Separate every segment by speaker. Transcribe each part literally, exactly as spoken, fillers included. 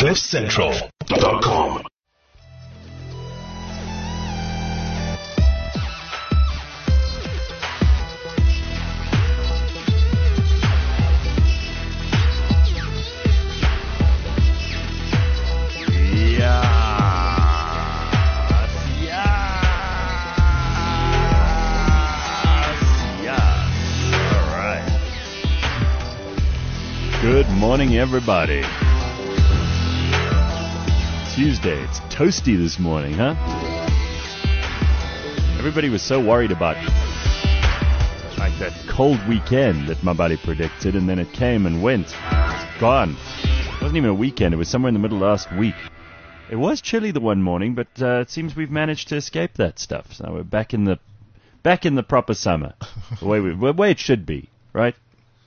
Speaker 1: cliff central dot com.
Speaker 2: Good morning, everybody. Tuesday. It's toasty this morning, huh? Everybody was so worried about like that cold weekend that my buddy predicted, and then it came and went. It's gone. It wasn't even a weekend. It was somewhere in the middle of last week. It was chilly the one morning, but uh, it seems we've managed to escape that stuff. So we're back in the back in the proper summer, the way we, the way it should be, right?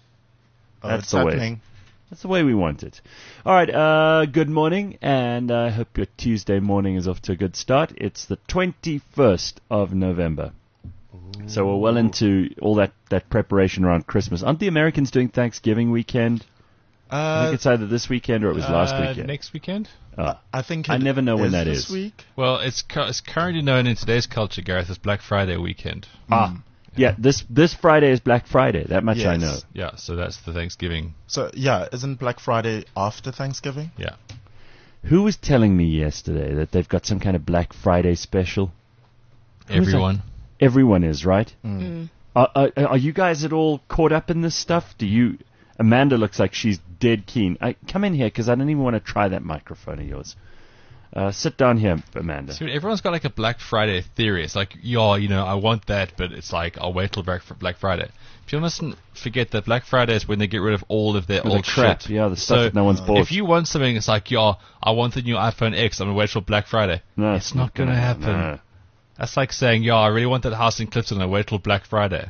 Speaker 3: Oh,
Speaker 2: That's
Speaker 3: it's
Speaker 2: the
Speaker 3: happening.
Speaker 2: way. That's the way we want it. All right, uh, good morning, and I hope your Tuesday morning is off to a good start. It's the twenty-first of November. Ooh. So we're well into all that, that preparation around Christmas. Aren't the Americans doing Thanksgiving weekend?
Speaker 3: Uh,
Speaker 2: I think it's either this weekend or it was
Speaker 4: uh,
Speaker 2: last weekend.
Speaker 4: Next weekend?
Speaker 2: Oh.
Speaker 3: I think it
Speaker 2: I never know
Speaker 3: is
Speaker 2: when that
Speaker 3: this
Speaker 2: is.
Speaker 3: Week.
Speaker 4: Well, it's cu- it's currently known in today's culture, Gareth, as Black Friday weekend.
Speaker 2: Ah. Yeah, this this Friday is Black Friday. That much I
Speaker 3: Yes.
Speaker 2: know.
Speaker 4: Yeah, so that's the Thanksgiving.
Speaker 3: So, yeah, isn't Black Friday after Thanksgiving?
Speaker 4: Yeah.
Speaker 2: Who was telling me yesterday that they've got some kind of Black Friday special? Who's
Speaker 4: Everyone.
Speaker 2: that? Everyone is, right?
Speaker 3: Mm.
Speaker 2: Are, are, are you guys at all caught up in this stuff? Do you... Amanda looks like she's dead keen. I, come in here, because I don't even want to try that microphone of yours. Uh, sit down here, Amanda.
Speaker 4: So everyone's got like a Black Friday theory. It's like, yeah, you know, I want that, but it's like, I'll wait till Black, Black Friday. People mustn't forget that Black Friday is when they get rid of all of their
Speaker 2: All
Speaker 4: old
Speaker 2: the crap,
Speaker 4: shit.
Speaker 2: yeah, the stuff
Speaker 4: So
Speaker 2: that no one's bought.
Speaker 4: if you want something, it's like, yeah, I want the new iPhone X, I'm going to wait till Black Friday.
Speaker 2: No,
Speaker 4: it's not going to
Speaker 2: gonna-
Speaker 4: happen.
Speaker 2: no.
Speaker 4: That's like saying, yeah, I really want that house in Clifton, I wait till Black Friday.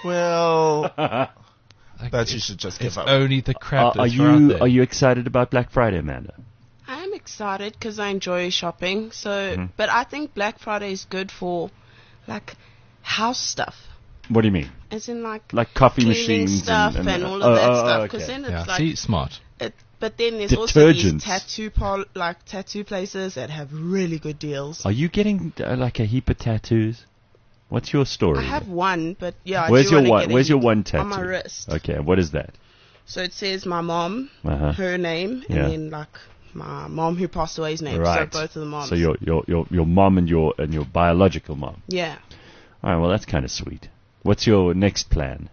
Speaker 3: Well,
Speaker 4: Like,
Speaker 3: that you
Speaker 4: it's-
Speaker 3: should just give
Speaker 4: It's
Speaker 3: up.
Speaker 4: only the crap
Speaker 2: Are, are
Speaker 4: that's out
Speaker 2: you
Speaker 4: there.
Speaker 2: are you excited about Black Friday, Amanda?
Speaker 5: I am excited because I enjoy shopping. So,
Speaker 2: Mm-hmm.
Speaker 5: but I think Black Friday is good for like house stuff,
Speaker 2: What do you mean?
Speaker 5: as in like
Speaker 2: Like coffee
Speaker 5: cleaning
Speaker 2: machines
Speaker 5: stuff
Speaker 2: and,
Speaker 5: and,
Speaker 2: and,
Speaker 5: all
Speaker 2: oh,
Speaker 5: of that
Speaker 2: oh,
Speaker 5: stuff.
Speaker 2: oh,
Speaker 5: Because
Speaker 2: okay.
Speaker 5: then it's
Speaker 4: Yeah,
Speaker 5: like,
Speaker 4: see, smart.
Speaker 5: it, but then there's also
Speaker 2: Detergents.
Speaker 5: these tattoo par- like tattoo places that have really good deals.
Speaker 2: Are you getting uh, like a heap of tattoos? What's your story?
Speaker 5: I have one, but yeah, I
Speaker 2: Where's
Speaker 5: do
Speaker 2: your
Speaker 5: wanna
Speaker 2: one?
Speaker 5: get a
Speaker 2: Where's your
Speaker 5: heap
Speaker 2: one tattoo?
Speaker 5: on my wrist?
Speaker 2: Okay, what is that?
Speaker 5: So it says my mom,
Speaker 2: Uh-huh.
Speaker 5: her name,
Speaker 2: Yeah.
Speaker 5: and then like my mom who passed away's name.
Speaker 2: Right.
Speaker 5: So both of the moms.
Speaker 2: So your your your your mom and your and your biological mom.
Speaker 5: yeah.
Speaker 2: All right, well that's kind of sweet. What's your next plan?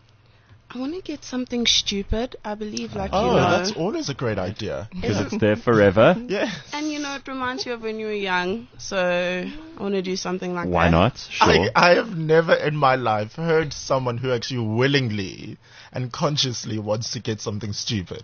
Speaker 5: I want to get something stupid. I believe, like
Speaker 3: Oh,
Speaker 5: you know,
Speaker 3: that's always a great idea.
Speaker 2: Because it's there forever.
Speaker 3: Yeah.
Speaker 5: and you know, it reminds you of when you were young. So I want to do something like
Speaker 2: Why
Speaker 5: that.
Speaker 2: not? Sure.
Speaker 3: I, I have never in my life heard someone who actually willingly and consciously wants to get something stupid.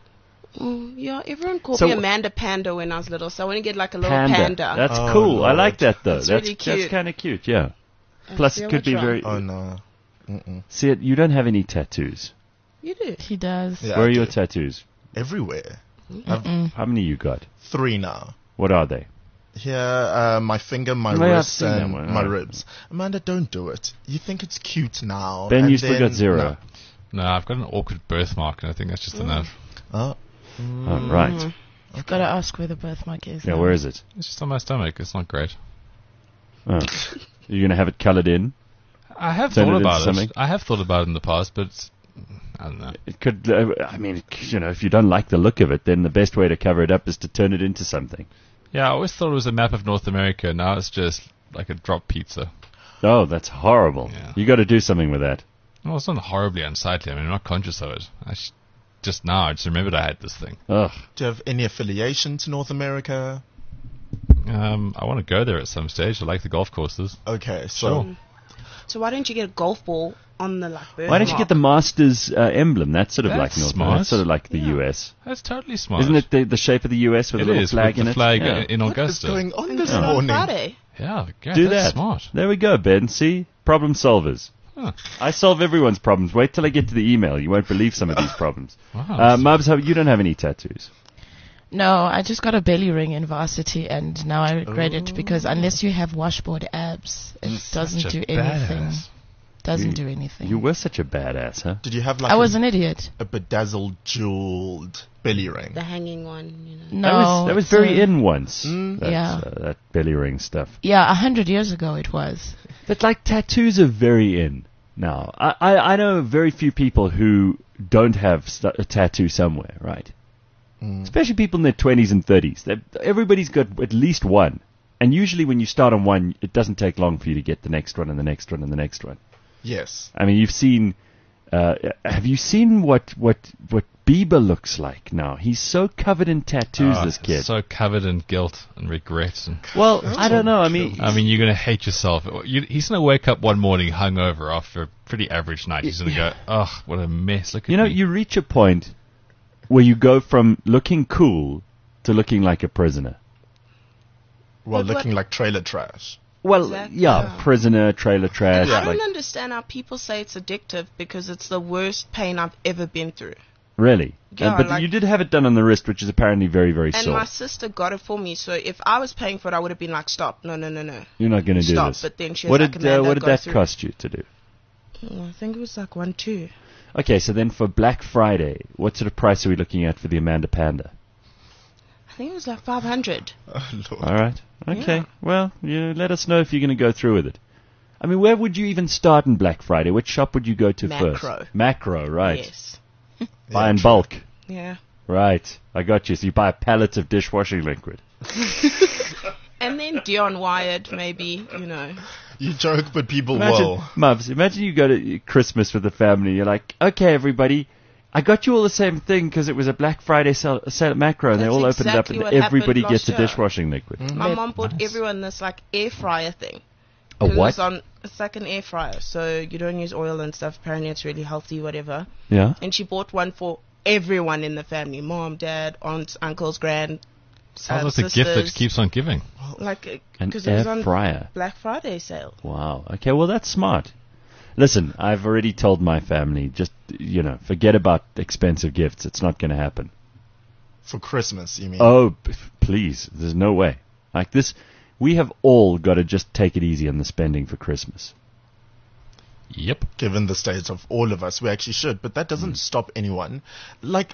Speaker 5: Mm, yeah, everyone called
Speaker 2: So-
Speaker 5: me Amanda Panda when I was little, so I want to get like a little
Speaker 2: Panda.
Speaker 5: panda.
Speaker 2: That's
Speaker 3: Oh,
Speaker 2: cool. I
Speaker 3: Lord.
Speaker 2: like that though.
Speaker 5: That's
Speaker 2: That's
Speaker 5: really
Speaker 2: that's
Speaker 5: cute.
Speaker 2: kind of cute. Yeah.
Speaker 5: And
Speaker 2: Plus,
Speaker 5: see
Speaker 2: it
Speaker 5: how
Speaker 2: could
Speaker 5: much
Speaker 2: be
Speaker 5: wrong.
Speaker 2: very.
Speaker 3: Oh, no. Mm-mm.
Speaker 2: See, it, you don't have any tattoos.
Speaker 5: You do.
Speaker 6: He does.
Speaker 3: Yeah,
Speaker 2: Where
Speaker 3: I
Speaker 2: are your
Speaker 3: do.
Speaker 2: tattoos?
Speaker 3: Everywhere.
Speaker 6: Mm-mm.
Speaker 2: How many you got?
Speaker 3: Three now.
Speaker 2: What are they?
Speaker 3: Here, uh, my finger, my
Speaker 2: Oh, yeah, I've
Speaker 3: wrist,
Speaker 2: seen that
Speaker 3: and
Speaker 2: one.
Speaker 3: my
Speaker 2: Oh.
Speaker 3: ribs. Amanda, don't do it. You think it's cute now.
Speaker 2: Ben,
Speaker 3: and
Speaker 2: you still
Speaker 3: then-
Speaker 2: got zero.
Speaker 4: No, I've got an awkward birthmark, and I think that's just enough.
Speaker 3: No. Oh,
Speaker 2: Oh, right.
Speaker 6: You've got to ask where the birthmark is.
Speaker 2: Yeah,
Speaker 6: now.
Speaker 2: where is it?
Speaker 4: It's just on my stomach. It's not great.
Speaker 2: Oh. You're going to have it coloured in?
Speaker 4: I have
Speaker 2: Turn it
Speaker 4: thought
Speaker 2: into
Speaker 4: about
Speaker 2: something?
Speaker 4: it. I have thought about it in the past, but it's, I don't know.
Speaker 2: It could, uh, I mean, you know, if you don't like the look of it, then the best way to cover it up is to turn it into something.
Speaker 4: Yeah, I always thought it was a map of North America. Now it's just like a drop pizza.
Speaker 2: Oh, that's horrible.
Speaker 4: Yeah.
Speaker 2: You got to do something with that.
Speaker 4: Well, it's not horribly unsightly. I mean, I'm not conscious of it. I sh- just now, I just remembered I had this thing.
Speaker 2: Ugh.
Speaker 3: do you have any affiliation to North America?
Speaker 4: Um, I want to go there at some stage. I like the golf courses.
Speaker 3: Okay, so
Speaker 4: Sure.
Speaker 5: So why don't you get a golf ball on the like birthmark?
Speaker 2: Why don't you get the Masters uh, emblem? That's sort of
Speaker 4: That's
Speaker 2: like North
Speaker 4: smart.
Speaker 2: That's sort of like the
Speaker 5: Yeah.
Speaker 2: U S.
Speaker 4: That's totally smart.
Speaker 2: Isn't it the, the shape of the U S with
Speaker 4: It
Speaker 2: a little
Speaker 4: is,
Speaker 2: flag
Speaker 4: with
Speaker 2: in
Speaker 4: the
Speaker 2: it?
Speaker 4: flag
Speaker 2: Yeah.
Speaker 4: in
Speaker 3: what is
Speaker 4: Augusta.
Speaker 3: going on
Speaker 5: And
Speaker 3: this
Speaker 5: get it on
Speaker 3: morning?
Speaker 5: Friday?
Speaker 4: Yeah, yeah,
Speaker 2: Do
Speaker 4: that's
Speaker 2: that.
Speaker 4: smart.
Speaker 2: There we go, Ben. See? Problem solvers.
Speaker 4: Huh.
Speaker 2: I solve everyone's problems. Wait till I get to the email. You won't believe some of these problems.
Speaker 4: Wow.
Speaker 2: Uh, Mubs, how- you don't have any tattoos.
Speaker 6: No, I just got a belly ring in varsity, and now I regret it because unless you have washboard abs, it doesn't
Speaker 4: Such a
Speaker 6: do anything.
Speaker 4: badass.
Speaker 6: Doesn't
Speaker 2: You-
Speaker 6: do anything.
Speaker 2: You were such a badass, huh?
Speaker 3: Did you have like
Speaker 6: I
Speaker 3: a,
Speaker 6: was an idiot.
Speaker 3: a bedazzled, jeweled belly ring?
Speaker 5: The hanging one, you know.
Speaker 6: No.
Speaker 2: that was that was
Speaker 6: it's
Speaker 2: very
Speaker 6: a-
Speaker 2: in once.
Speaker 3: Mm.
Speaker 2: that,
Speaker 6: Yeah.
Speaker 2: uh, that belly ring stuff.
Speaker 6: Yeah, a hundred years ago it was.
Speaker 2: But like tattoos are very in now. I, I, I know very few people who don't have st- a tattoo somewhere, right?
Speaker 3: Mm.
Speaker 2: Especially people in their twenties and thirties. They're- Everybody's got at least one. And usually when you start on one, it doesn't take long for you to get the next one and the next one and the next one.
Speaker 3: Yes.
Speaker 2: I mean, you've seen. Uh, have you seen what what what Bieber looks like now? He's so covered in tattoos.
Speaker 4: Oh,
Speaker 2: this kid.
Speaker 4: so covered in guilt and regret. And
Speaker 2: well, I don't know. I mean,
Speaker 4: I mean, you're going to hate yourself. You, he's going to wake up one morning hungover after a pretty average night. He's going to go, "Oh, what a mess! Look at
Speaker 2: you know,
Speaker 4: me."
Speaker 2: you reach a point where you go from looking cool to looking like a prisoner.
Speaker 3: While
Speaker 5: But what-
Speaker 3: looking like trailer trash.
Speaker 2: Well,
Speaker 5: Exactly.
Speaker 2: yeah,
Speaker 5: Yeah.
Speaker 2: prisoner, trailer trash.
Speaker 5: I don't
Speaker 2: like,
Speaker 5: understand how people say it's addictive because it's the worst pain I've ever been through.
Speaker 2: really?
Speaker 5: Yeah,
Speaker 2: Uh, but
Speaker 5: like-
Speaker 2: you did have it done on the wrist, which is apparently very, very
Speaker 5: And
Speaker 2: sore.
Speaker 5: my sister got it for me, so if I was paying for it, I would have been like, stop, no, no, no, no.
Speaker 2: You're not going to do
Speaker 5: Stop,
Speaker 2: this.
Speaker 5: but then she was
Speaker 2: what
Speaker 5: like,
Speaker 2: did uh,
Speaker 5: Amanda,
Speaker 2: what did
Speaker 5: go
Speaker 2: that
Speaker 5: through.
Speaker 2: cost you to do?
Speaker 5: Mm, I think it was like one, two.
Speaker 2: Okay, so then for Black Friday, what sort of price are we looking at for the Amanda Panda?
Speaker 5: I think it was like five hundred.
Speaker 3: Oh, Lord.
Speaker 2: All right. Okay.
Speaker 5: Yeah.
Speaker 2: Well, you let us know if you're going to go through with it. I mean, where would you even start in Black Friday? Which shop would you go to
Speaker 5: Macro.
Speaker 2: first? Macro, right.
Speaker 5: Yes.
Speaker 2: Buy
Speaker 3: Yeah,
Speaker 2: in
Speaker 3: true.
Speaker 2: bulk.
Speaker 5: Yeah.
Speaker 2: Right. I got you. So you buy a pallet of dishwashing liquid.
Speaker 5: And then Dion Wired, maybe, you know.
Speaker 3: You joke, but people
Speaker 2: Imagine,
Speaker 3: will.
Speaker 2: Mubs, imagine you go to Christmas with the family. You're like, okay, everybody, I got you all the same thing because it was a Black Friday sale, sale at Macro, and they
Speaker 5: That's
Speaker 2: all opened it up,
Speaker 5: exactly
Speaker 2: and
Speaker 5: what
Speaker 2: everybody
Speaker 5: happened
Speaker 2: gets a
Speaker 5: last year.
Speaker 2: dishwashing liquid.
Speaker 5: My mom bought everyone this like air fryer thing.
Speaker 2: A
Speaker 5: 'Cause it
Speaker 2: what?
Speaker 5: was on, it's like an air fryer, so you don't use oil and stuff. Apparently, it's really healthy, whatever.
Speaker 2: Yeah.
Speaker 5: And she bought one for everyone in the family: mom, dad, aunts, uncles, grand.
Speaker 4: Sounds
Speaker 5: uh,
Speaker 4: like the gift that
Speaker 5: sisters.
Speaker 4: keeps on giving.
Speaker 5: Like
Speaker 2: An
Speaker 5: because it was
Speaker 2: air
Speaker 5: on
Speaker 2: fryer.
Speaker 5: Black Friday sale.
Speaker 2: Wow. Okay, well, that's smart. Listen, I've already told my family, just, you know, forget about expensive gifts. It's not going to happen.
Speaker 3: For Christmas, you mean?
Speaker 2: Oh, p- please. There's no way. Like this, we have all got to just take it easy on the spending for Christmas.
Speaker 4: Yep.
Speaker 3: Given the state of all of us, we actually should. But that doesn't stop anyone. Like,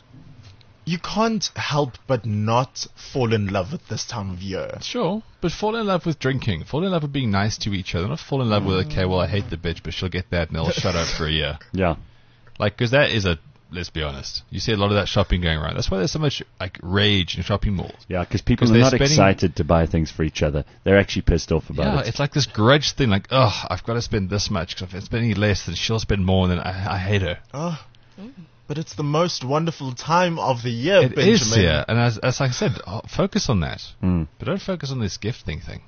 Speaker 3: you can't help but not fall in love with this time of year.
Speaker 4: Sure, but fall in love with drinking. Fall in love with being nice to each other. Not fall in love with, okay, well, I hate the bitch, but she'll get that and they'll shut up for a year.
Speaker 2: Yeah.
Speaker 4: Like, because that is a, let's be honest, you see a lot of that shopping going around. That's why there's so much, like, rage in shopping malls.
Speaker 2: Yeah, because people
Speaker 4: 'Cause
Speaker 2: are
Speaker 4: they're
Speaker 2: not
Speaker 4: spending-
Speaker 2: excited to buy things for each other. They're actually pissed off about
Speaker 4: Yeah,
Speaker 2: it.
Speaker 4: it's like this grudge thing, like, oh, I've got to spend this much, because if I spend any less, then she'll spend more, and then I, I hate her.
Speaker 3: Oh, but it's the most wonderful time of the year,
Speaker 4: It
Speaker 3: Benjamin.
Speaker 4: is, yeah, and as, as I said, oh, focus on that.
Speaker 2: Mm.
Speaker 4: But don't focus on this gifting thing.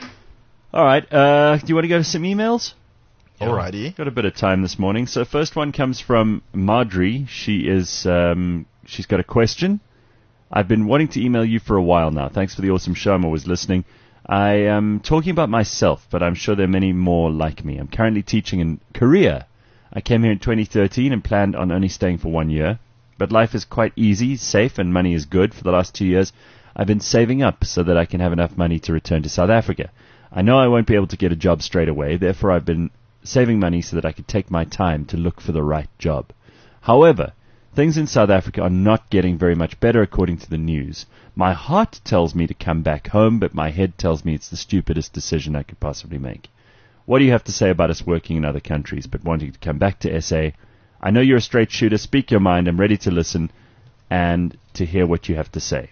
Speaker 2: All right. Uh, do you want to go to some emails?
Speaker 3: Alrighty.
Speaker 2: Got a bit of time this morning. So first one comes from Marjorie. She is um, she's got a question. I've been wanting to email you for a while now. Thanks for the awesome show. I'm always listening. I am talking about myself, but I'm sure there are many more like me. I'm currently teaching in Korea. I came here in twenty thirteen and planned on only staying for one year. But life is quite easy, safe, and money is good. For the last two years, I've been saving up so that I can have enough money to return to South Africa. I know I won't be able to get a job straight away. Therefore, I've been saving money so that I could take my time to look for the right job. However, things in South Africa are not getting very much better according to the news. My heart tells me to come back home, but my head tells me it's the stupidest decision I could possibly make. What do you have to say about us working in other countries, but wanting to come back to S A? I know you're a straight shooter. Speak your mind. I'm ready to listen and to hear what you have to say.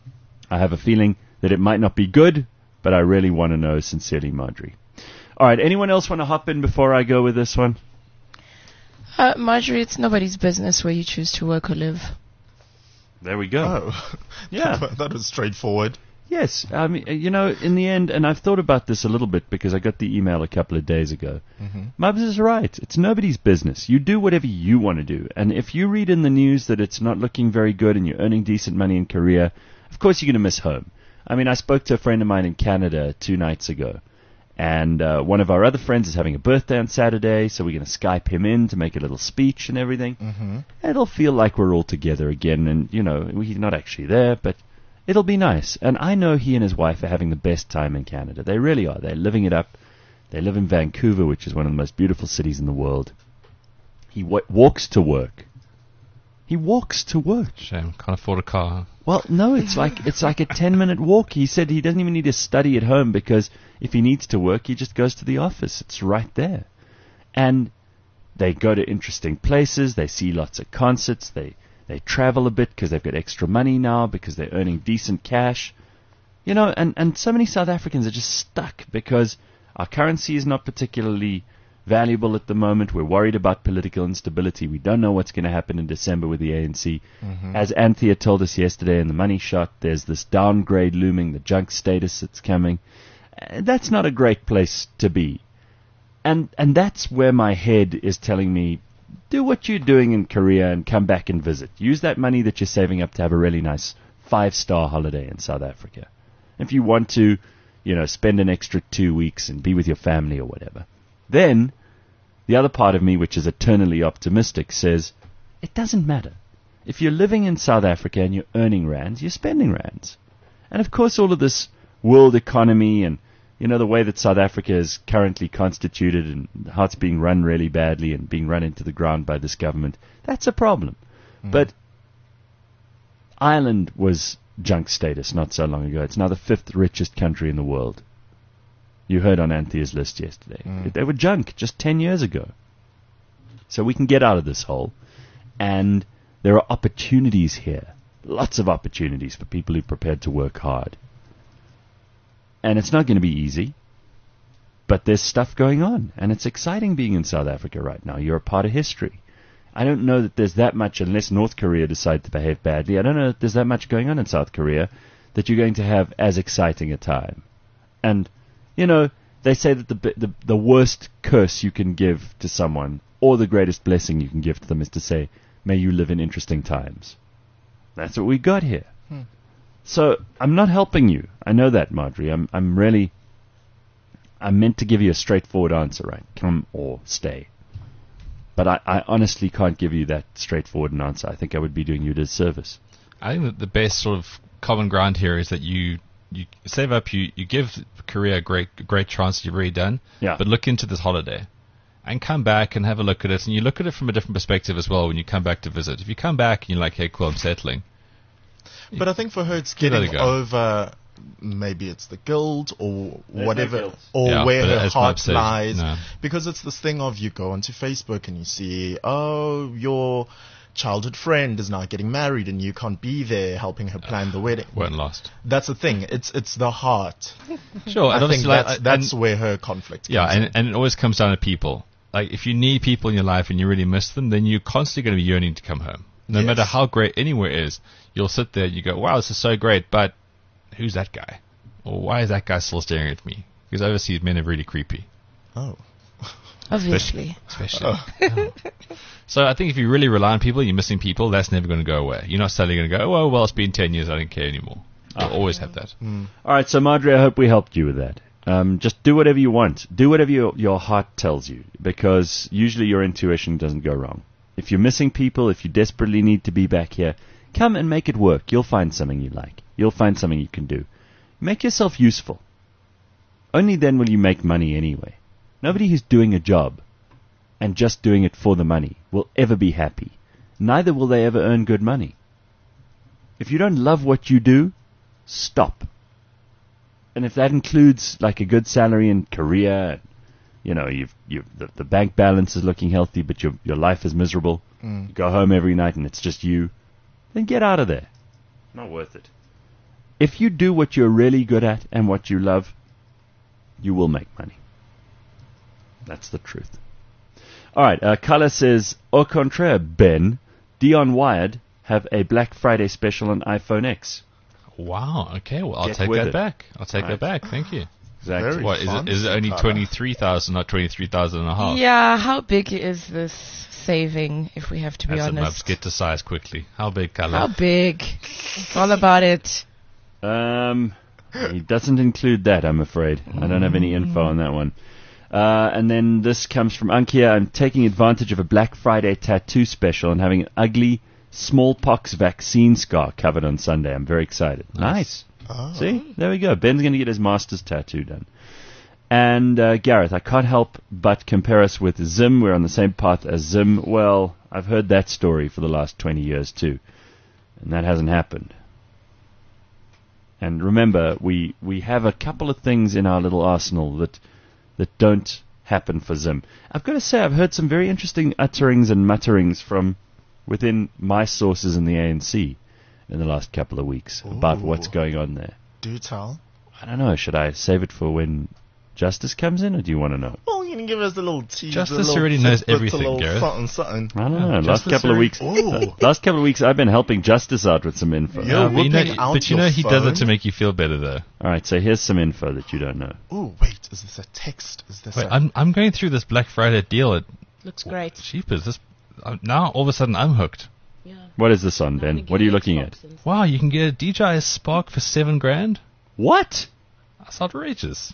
Speaker 2: I have a feeling that it might not be good, but I really want to know. Sincerely, Marjorie. All right, anyone else want to hop in before I go with this one?
Speaker 6: Uh, Marjorie, it's nobody's business where you choose to work or live.
Speaker 2: There we go.
Speaker 3: Oh,
Speaker 2: Yeah.
Speaker 3: that was straightforward.
Speaker 2: Yes, I mean, uh, you know, in the end, and I've thought about this a little bit because I got the email a couple of days ago.
Speaker 3: Mm-hmm.
Speaker 2: Mubs is right. It's nobody's business. You do whatever you want to do. And if you read in the news that it's not looking very good and you're earning decent money in Korea, of course you're going to miss home. I mean, I spoke to a friend of mine in Canada two nights ago. And uh, one of our other friends is having a birthday on Saturday, so we're going to Skype him in to make a little speech and everything.
Speaker 3: Mm-hmm.
Speaker 2: It'll feel like we're all together again, and, you know, he's not actually there, but it'll be nice. And I know he and his wife are having the best time in Canada. They really are. They're living it up. They live in Vancouver, which is one of the most beautiful cities in the world. He w- walks to work. He walks to work.
Speaker 4: Shame, can't afford a car. Huh?
Speaker 2: Well, no, it's like it's like a ten-minute walk. He said he doesn't even need to study at home because if he needs to work, he just goes to the office. It's right there. And they go to interesting places. They see lots of concerts. They they travel a bit because they've got extra money now because they're earning decent cash. You know, and, and so many South Africans are just stuck because our currency is not particularly valuable at the moment. We're worried about political instability. We don't know what's going to happen in December with the A N C. Mm-hmm. As Anthea told us yesterday in the Money Shot, there's this downgrade looming, the junk status that's coming. Uh, that's not a great place to be. And and that's where my head is telling me, do what you're doing in Korea and come back and visit. Use that money that you're saving up to have a really nice five-star holiday in South Africa. If you want to, you know, spend an extra two weeks and be with your family or whatever. Then, the other part of me, which is eternally optimistic, says, it doesn't matter. If you're living in South Africa and you're earning rands, you're spending rands. And of course all of this world economy and, you know, the way that South Africa is currently constituted and how it's being run really badly and being run into the ground by this government, that's a problem. Mm. But Ireland was junk status not so long ago. It's now the fifth richest country in the world. You heard on Anthea's list yesterday. Mm. They were junk just ten years ago. So we can get out of this hole. And there are opportunities here. Lots of opportunities for people who are prepared to work hard. And it's not going to be easy. But there's stuff going on. And it's exciting being in South Africa right now. You're a part of history. I don't know that there's that much, unless North Korea decide to behave badly, I don't know that there's that much going on in South Korea that you're going to have as exciting a time. And, you know, they say that the, the the worst curse you can give to someone, or the greatest blessing you can give to them, is to say, may you live in interesting times. That's what we got here. Hmm. So, I'm not helping you. I know that, Marjorie. I'm I'm really... I'm meant to give you a straightforward answer, right? Come or stay. But I, I honestly can't give you that straightforward an answer. I think I would be doing you a disservice.
Speaker 4: I think that the best sort of common ground here is that you you save up, you, you give Korea a great great chance you've already done,
Speaker 2: yeah.
Speaker 4: But look into this holiday and come back and have a look at it, and you look at it from a different perspective as well when you come back to visit. If you come back and you're like, hey, cool, I'm settling.
Speaker 3: But I think for her it's getting over, maybe it's the guild or
Speaker 2: There's
Speaker 3: whatever,
Speaker 2: no guilt.
Speaker 3: or
Speaker 4: Yeah,
Speaker 3: where
Speaker 4: but
Speaker 3: her
Speaker 4: as Mike
Speaker 3: heart
Speaker 4: says,
Speaker 3: lies.
Speaker 4: no.
Speaker 3: Because it's this thing of you go onto Facebook and you see, oh, your childhood friend is now getting married and you can't be there helping her plan the wedding.
Speaker 4: Weren't lost.
Speaker 3: That's the thing. It's it's the heart.
Speaker 4: Sure,
Speaker 3: I
Speaker 4: and
Speaker 3: think
Speaker 4: obviously, like,
Speaker 3: that's,
Speaker 4: and-
Speaker 3: that's where her conflict
Speaker 4: Yeah,
Speaker 3: comes
Speaker 4: and,
Speaker 3: in.
Speaker 4: and it always comes down to people. Like, if you need people in your life and you really miss them, then you're constantly going to be yearning to come home. No
Speaker 3: Yes.
Speaker 4: matter how great anywhere is, you'll sit there and you go, wow, this is so great, but who's that guy? Or why is that guy still staring at me? Because overseas men are really creepy.
Speaker 3: Oh.
Speaker 6: Obviously.
Speaker 4: Especially. Yeah. So I think if you really rely on people, you're missing people, that's never going to go away. You're not suddenly going to go, oh, well, it's been ten years, I don't care anymore. You'll always have that.
Speaker 2: All right, so Marjorie, I hope we helped you with that. Um, just do whatever you want. Do whatever your, your heart tells you, because usually your intuition doesn't go wrong. If you're missing people, if you desperately need to be back here, come and make it work. You'll find something you like. You'll find something you can do. Make yourself useful. Only then will you make money anyway. Nobody who's doing a job and just doing it for the money will ever be happy. Neither will they ever earn good money. If you don't love what you do, stop. And if that includes like a good salary in Korea, you know, you've, you've the, the bank balance is looking healthy, but your your life is miserable.
Speaker 3: Mm.
Speaker 2: You go home every night and it's just you. Then get out of there. Not worth it. If you do what you're really good at and what you love, you will make money. That's the truth. All right, uh, Kala says, au contraire, Ben, Dion Wired have a Black Friday special on iPhone X.
Speaker 4: Wow, okay, well, I'll
Speaker 2: Get
Speaker 4: take
Speaker 2: with
Speaker 4: that
Speaker 2: it.
Speaker 4: back. I'll take
Speaker 2: Right.
Speaker 4: that back, thank you.
Speaker 2: Exactly.
Speaker 3: Very
Speaker 4: What, is it, is it
Speaker 3: fancy
Speaker 4: only
Speaker 3: colour.
Speaker 4: twenty-three thousand, not twenty-three thousand and a half?
Speaker 6: Yeah, how big is this saving, if we have to be
Speaker 4: That's a mubs.
Speaker 6: honest?
Speaker 4: Get to size quickly. How big,
Speaker 6: How
Speaker 4: Kala?
Speaker 6: big? It's all about it.
Speaker 2: Um, he doesn't include that, I'm afraid. I don't have any info on that one. Uh, and then this comes from Ankia. I'm taking advantage of a Black Friday tattoo special and having an ugly smallpox vaccine scar covered on Sunday. I'm very excited. Nice.
Speaker 3: Oh.
Speaker 2: See? There we go. Ben's going to get his master's tattoo done. And uh, Gareth, I can't help but compare us with Zim. We're on the same path as Zim. Well, I've heard that story for the last twenty years too, and that hasn't happened. And remember, we, we have a couple of things in our little arsenal that that don't happen for Zim. I've got to say, I've heard some very interesting utterings and mutterings from within my sources in the A N C in the last couple of weeks Ooh. about what's going on there.
Speaker 3: Do tell.
Speaker 2: I don't know. Should I save it for when Justice comes in, or do you want to know?
Speaker 3: Well, you can give us a little tease.
Speaker 4: Justice
Speaker 3: little
Speaker 4: already knows
Speaker 3: tidbit,
Speaker 4: everything,
Speaker 3: a little
Speaker 4: Gareth.
Speaker 3: Something, something.
Speaker 2: I don't know. Last
Speaker 3: Justice
Speaker 2: couple of
Speaker 3: already-
Speaker 2: weeks,
Speaker 3: Ooh.
Speaker 2: last couple of weeks, I've been helping Justice out with some info.
Speaker 3: You're
Speaker 4: Uh, but you know,
Speaker 3: whipping out
Speaker 4: but you
Speaker 3: your
Speaker 4: know he does it to
Speaker 3: phone.
Speaker 4: make you feel better, though.
Speaker 2: All right, so here's some info that you don't know.
Speaker 3: Ooh, wait, is this a text? Is this
Speaker 4: Wait,
Speaker 3: a...
Speaker 4: I'm I'm going through this Black Friday deal at
Speaker 5: Looks great.
Speaker 4: Cheapers. This uh, now all of a sudden I'm hooked.
Speaker 5: Yeah.
Speaker 2: What is this on, Ben? What are you looking at?
Speaker 4: Wow, you can get a D J I Spark for seven grand.
Speaker 2: What?
Speaker 4: That's outrageous.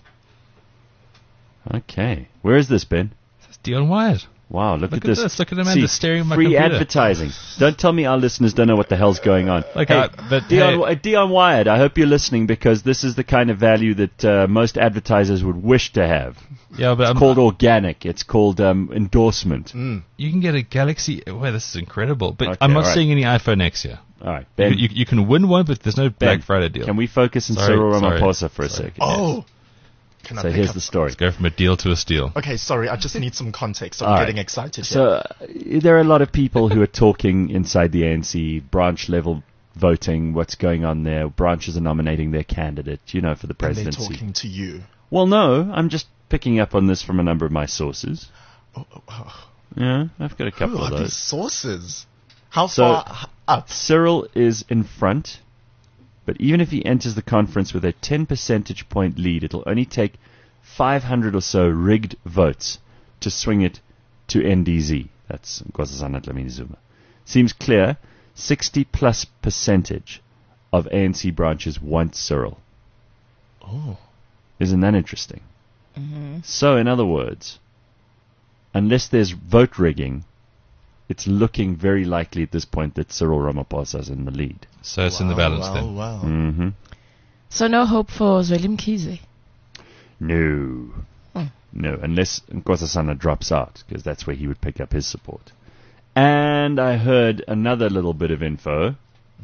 Speaker 2: Okay. Where is this, Ben?
Speaker 4: That's Dion Wyatt.
Speaker 2: Wow, look,
Speaker 4: Look
Speaker 2: at
Speaker 4: at
Speaker 2: this.
Speaker 4: this. Look at him
Speaker 2: See,
Speaker 4: and staring at my
Speaker 2: free
Speaker 4: computer.
Speaker 2: advertising. Don't tell me our listeners don't know what the hell's going on.
Speaker 4: Like,
Speaker 2: hey,
Speaker 4: I- but
Speaker 2: Dion,
Speaker 4: hey-
Speaker 2: Wy- Dion Wyatt, I hope you're listening, because this is the kind of value that uh, most advertisers would wish to have.
Speaker 4: Yeah, but
Speaker 2: It's
Speaker 4: um,
Speaker 2: called organic. It's called um, endorsement.
Speaker 3: Mm.
Speaker 4: you can get a Galaxy. Well, this is incredible. But
Speaker 2: Okay,
Speaker 4: I'm not
Speaker 2: all right.
Speaker 4: seeing any iPhone X here.
Speaker 2: All right,
Speaker 4: You,
Speaker 2: Ben.
Speaker 4: you, you can win one, but there's no
Speaker 2: Ben,
Speaker 4: Black Friday deal.
Speaker 2: Can we focus on
Speaker 4: Sorry,
Speaker 2: Cyril
Speaker 4: sorry,
Speaker 2: Ramaphosa for a
Speaker 4: sorry.
Speaker 2: second?
Speaker 3: Oh! Can I
Speaker 2: So
Speaker 3: pick
Speaker 2: here's
Speaker 3: up?
Speaker 2: the story.
Speaker 4: Let's go from a deal to a steal.
Speaker 3: Okay, sorry, I just need some context. I'm
Speaker 2: All right.
Speaker 3: getting excited
Speaker 2: So
Speaker 3: here.
Speaker 2: uh, there are a lot of people who are talking inside the A N C, branch level voting, what's going on there. Branches are nominating their candidate, you know, for the
Speaker 3: And they're
Speaker 2: presidency.
Speaker 3: talking to you.
Speaker 2: Well, no, I'm just picking up on this from a number of my sources.
Speaker 3: Oh, oh, oh.
Speaker 2: Yeah, I've got a
Speaker 3: Who
Speaker 2: couple
Speaker 3: are
Speaker 2: of
Speaker 3: these
Speaker 2: those.
Speaker 3: sources? How
Speaker 2: So-
Speaker 3: far h- up?
Speaker 2: Cyril is in front, but even if he enters the conference with a ten percentage point lead, it'll only take five hundred or so rigged votes to swing it to N D Z. That's Nkosazana Dlamini Zuma. Seems clear, sixty plus percentage of A N C branches want Cyril.
Speaker 3: Oh.
Speaker 2: Isn't that interesting?
Speaker 6: Mm-hmm.
Speaker 2: So, in other words, unless there's vote rigging, it's looking very likely at this point that Cyril Ramaphosa is in the lead.
Speaker 4: So it's in the
Speaker 3: Wow,
Speaker 4: balance
Speaker 3: wow,
Speaker 4: then.
Speaker 3: Wow.
Speaker 2: Mm-hmm.
Speaker 6: So no hope for Zweli Mkhize.
Speaker 2: No.
Speaker 6: Hmm.
Speaker 2: No, unless Nkosazana drops out, because that's where he would pick up his support. And I heard another little bit of info.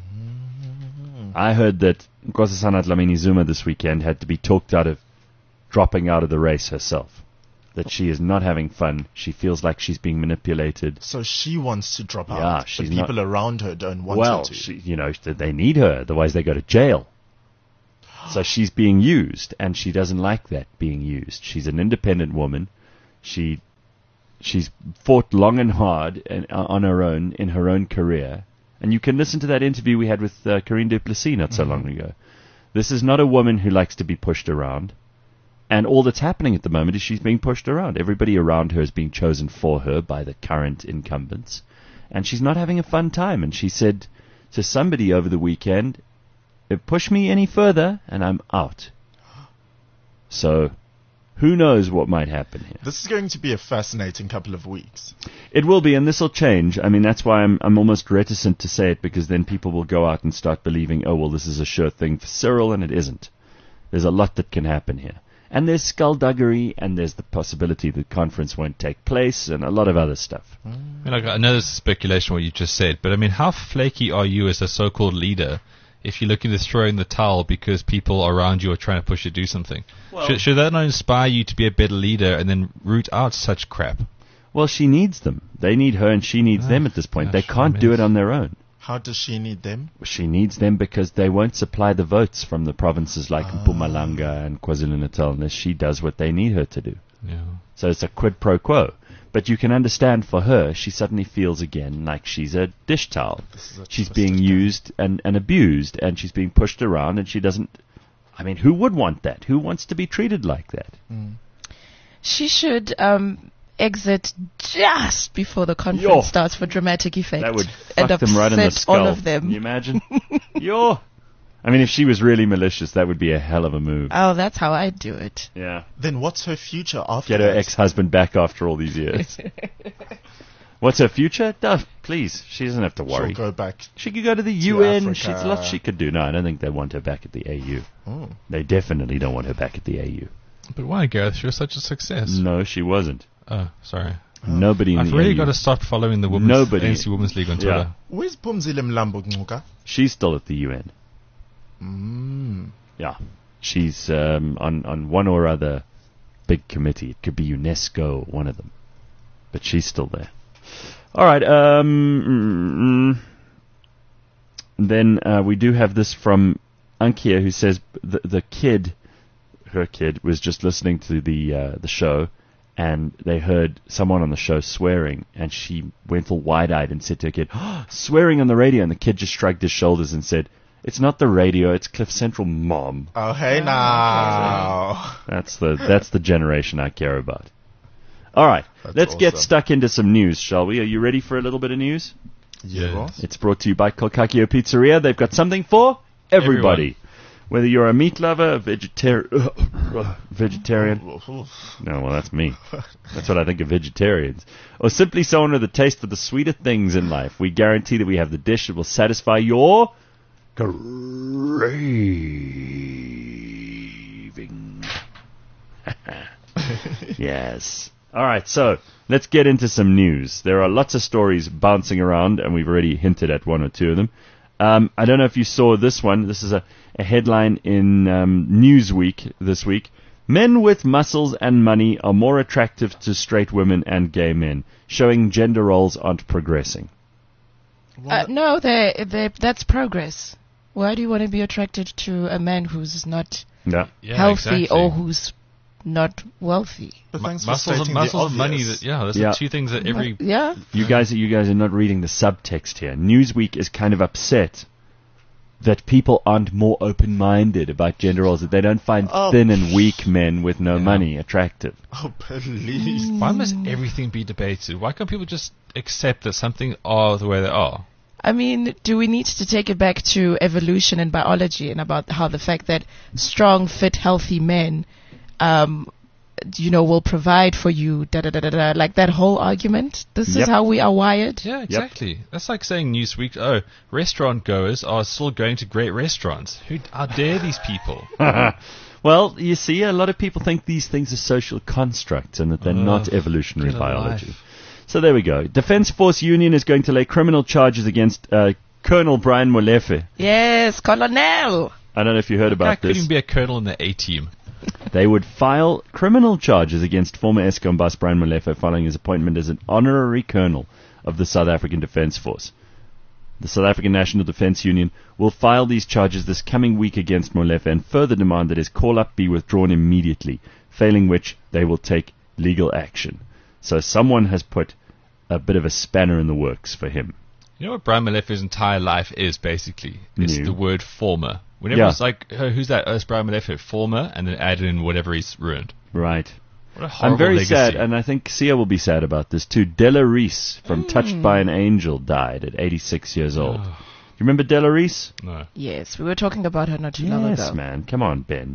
Speaker 2: I heard that Nkosazana Dlamini Zuma this weekend had to be talked out of dropping out of the race herself. That she is not having fun. She feels like she's being manipulated.
Speaker 3: So she wants to drop
Speaker 2: Yeah,
Speaker 3: out,
Speaker 2: she's
Speaker 3: but
Speaker 2: not-
Speaker 3: people around her don't want
Speaker 2: well,
Speaker 3: her to.
Speaker 2: she, you know, th- they need her, otherwise they go to jail. So she's being used, and she doesn't like that being used. She's an independent woman. She she's fought long and hard and, uh, on her own in her own career. And you can listen to that interview we had with uh, Corinne Duplessis not so long ago. This is not a woman who likes to be pushed around. And all that's happening at the moment is she's being pushed around. Everybody around her is being chosen for her by the current incumbents. And she's not having a fun time. And she said to somebody over the weekend, push me any further and I'm out. So, who knows what might happen here?
Speaker 3: This is going to be a fascinating couple of weeks.
Speaker 2: It will be, and this will change. I mean, that's why I'm I'm almost reticent to say it, because then people will go out and start believing, oh, well, this is a sure thing for Cyril, and it isn't. There's a lot that can happen here. And there's skullduggery, and there's the possibility the conference won't take place, and a lot of other stuff.
Speaker 4: I mean, like, I know this is speculation what you just said, but I mean, how flaky are you as a so-called leader if you're looking to throw in the towel because people around you are trying to push you to do something?
Speaker 2: Well-
Speaker 4: should, should that not inspire you to be a better leader and then root out such crap?
Speaker 2: Well, she needs them. They need her, and she needs
Speaker 4: Ah,
Speaker 2: them at this point. They
Speaker 4: gosh,
Speaker 2: can't do it on their own.
Speaker 3: How does she need them?
Speaker 2: She needs them because they won't supply the votes from the provinces like Mpumalanga and KwaZulu-Natal unless she does what they need her to do.
Speaker 4: Yeah.
Speaker 2: So it's a quid pro quo. But you can understand for her, she suddenly feels again like she's a dish towel.
Speaker 3: This is a
Speaker 2: She's
Speaker 3: twisted
Speaker 2: being
Speaker 3: thing.
Speaker 2: used and, and abused, and she's being pushed around, and she doesn't... I mean, who would want that? Who wants to be treated like that?
Speaker 6: She should um, exit just before the conference
Speaker 2: Yo.
Speaker 6: starts for dramatic effect.
Speaker 2: That would
Speaker 6: and
Speaker 2: fuck them right in the
Speaker 6: upset
Speaker 2: skull.
Speaker 6: all of them.
Speaker 2: Can you imagine? Yo! I mean, if she was really malicious, that would be a hell of a move.
Speaker 6: Oh, that's how I do it.
Speaker 2: Yeah.
Speaker 3: Then what's her future after
Speaker 2: Get her
Speaker 3: that?
Speaker 2: ex-husband back after all these years. What's her future? Duh, please, she doesn't have to worry.
Speaker 3: She'll go back.
Speaker 2: She could go to the U N.
Speaker 3: Africa.
Speaker 2: She's lots she could do. No, I don't think they want her back at the A U.
Speaker 3: Oh.
Speaker 2: They definitely don't want her back at the A U.
Speaker 4: But why, Gareth? She was such a success.
Speaker 2: No, she wasn't.
Speaker 4: Oh, sorry.
Speaker 2: Nobody in
Speaker 4: I've
Speaker 2: the
Speaker 4: really
Speaker 2: N U.
Speaker 4: got to stop following the women's
Speaker 2: Nobody.
Speaker 4: A N C Women's League on Twitter.
Speaker 2: Yeah.
Speaker 3: Where's Pumzile Mlambo Ngcuka?
Speaker 2: She's still at the U N.
Speaker 3: Mm.
Speaker 2: Yeah. She's um, on, on one or other big committee. It could be UNESCO, one of them. But she's still there. All right. Um, mm, then uh, we do have this from Ankia, who says the, the kid, her kid, was just listening to the uh, the show, and they heard someone on the show swearing, and she went all wide-eyed and said to her kid, oh, swearing on the radio, and the kid just shrugged his shoulders and said, it's not the radio, it's Cliff Central, Mom.
Speaker 3: Oh, hey now.
Speaker 2: That's the that's the generation I care about. All right,
Speaker 3: That's
Speaker 2: let's get
Speaker 3: awesome.
Speaker 2: stuck into some news, shall we? Are you ready for a little bit of news?
Speaker 3: Yeah. Ross?
Speaker 2: It's brought to you by Kolkakio Pizzeria. They've got something for everybody.
Speaker 4: Everyone.
Speaker 2: Whether you're a meat lover, a vegetarian, vegetarian. No, well, that's me. That's what I think of vegetarians. Or simply someone with a taste for the sweeter things in life. We guarantee that we have the dish that will satisfy your craving. Yes. All right, so let's get into some news. There are lots of stories bouncing around, and we've already hinted at one or two of them. Um, I don't know if you saw this one. This is a, a headline in um, Newsweek this week. Men with muscles and money are more attractive to straight women and gay men, showing gender roles aren't progressing.
Speaker 6: Uh, no, they, they, that's progress. Why do you want to be attracted to a man who's not
Speaker 2: Yeah.
Speaker 4: Yeah,
Speaker 6: healthy
Speaker 4: exactly.
Speaker 6: or who's not wealthy?
Speaker 3: But
Speaker 4: Mu-
Speaker 3: thanks for
Speaker 4: muscles,
Speaker 3: stating
Speaker 4: and, muscles
Speaker 3: the
Speaker 4: and money.
Speaker 3: obvious.
Speaker 4: That, yeah, those
Speaker 2: Yeah.
Speaker 4: are two things that every.
Speaker 6: Yeah.
Speaker 2: You guys, you guys are not reading the subtext here. Newsweek is kind of upset that people aren't more open-minded about gender roles, that they don't find
Speaker 3: Oh,
Speaker 2: thin and weak men with no
Speaker 4: Yeah.
Speaker 2: money attractive.
Speaker 3: Oh, please.
Speaker 4: Why must everything be debated? Why can't people just accept that something are the way they are?
Speaker 6: I mean, do we need to take it back to evolution and biology and about how the fact that strong, fit, healthy men, um, you know, will provide for you, da da da da da, like that whole argument? This
Speaker 2: Yep.
Speaker 6: is how we are wired?
Speaker 4: Yeah, exactly. That's like saying Newsweek, oh, restaurant goers are still going to great restaurants. Who, how dare these people?
Speaker 2: Well, you see, a lot of people think these things are social constructs and that they're
Speaker 4: Ugh,
Speaker 2: not evolutionary
Speaker 4: get a
Speaker 2: biology.
Speaker 4: life.
Speaker 2: So there we go. Defense Force Union is going to lay criminal charges against uh, Colonel Brian Molefe.
Speaker 6: Yes, Colonel.
Speaker 2: I don't know if you heard
Speaker 4: Guy
Speaker 2: about
Speaker 4: couldn't
Speaker 2: this.
Speaker 4: even be a colonel in the A team.
Speaker 2: They would file criminal charges against former ESCOM boss Brian Molefe following his appointment as an honorary colonel of the South African Defence Force. The South African National Defence Union will file these charges this coming week against Molefe and further demand that his call-up be withdrawn immediately, failing which they will take legal action. So someone has put a bit of a spanner in the works for him.
Speaker 4: You know what Brian Malefe's entire life is, basically? It's
Speaker 2: No.
Speaker 4: the word former. Whenever
Speaker 2: Yeah.
Speaker 4: it's like, oh, who's that? Oh, it's Brian Malefe, former, and then add in whatever he's ruined.
Speaker 2: Right.
Speaker 4: What a horrible
Speaker 2: I'm very
Speaker 4: legacy.
Speaker 2: sad, and I think Sia will be sad about this too. Della Reese from Touched by an Angel died at eighty-six years old. Do you remember Della Reese?
Speaker 4: No.
Speaker 6: Yes, we were talking about her not too long
Speaker 2: Yes,
Speaker 6: ago.
Speaker 2: man. Come on, Ben.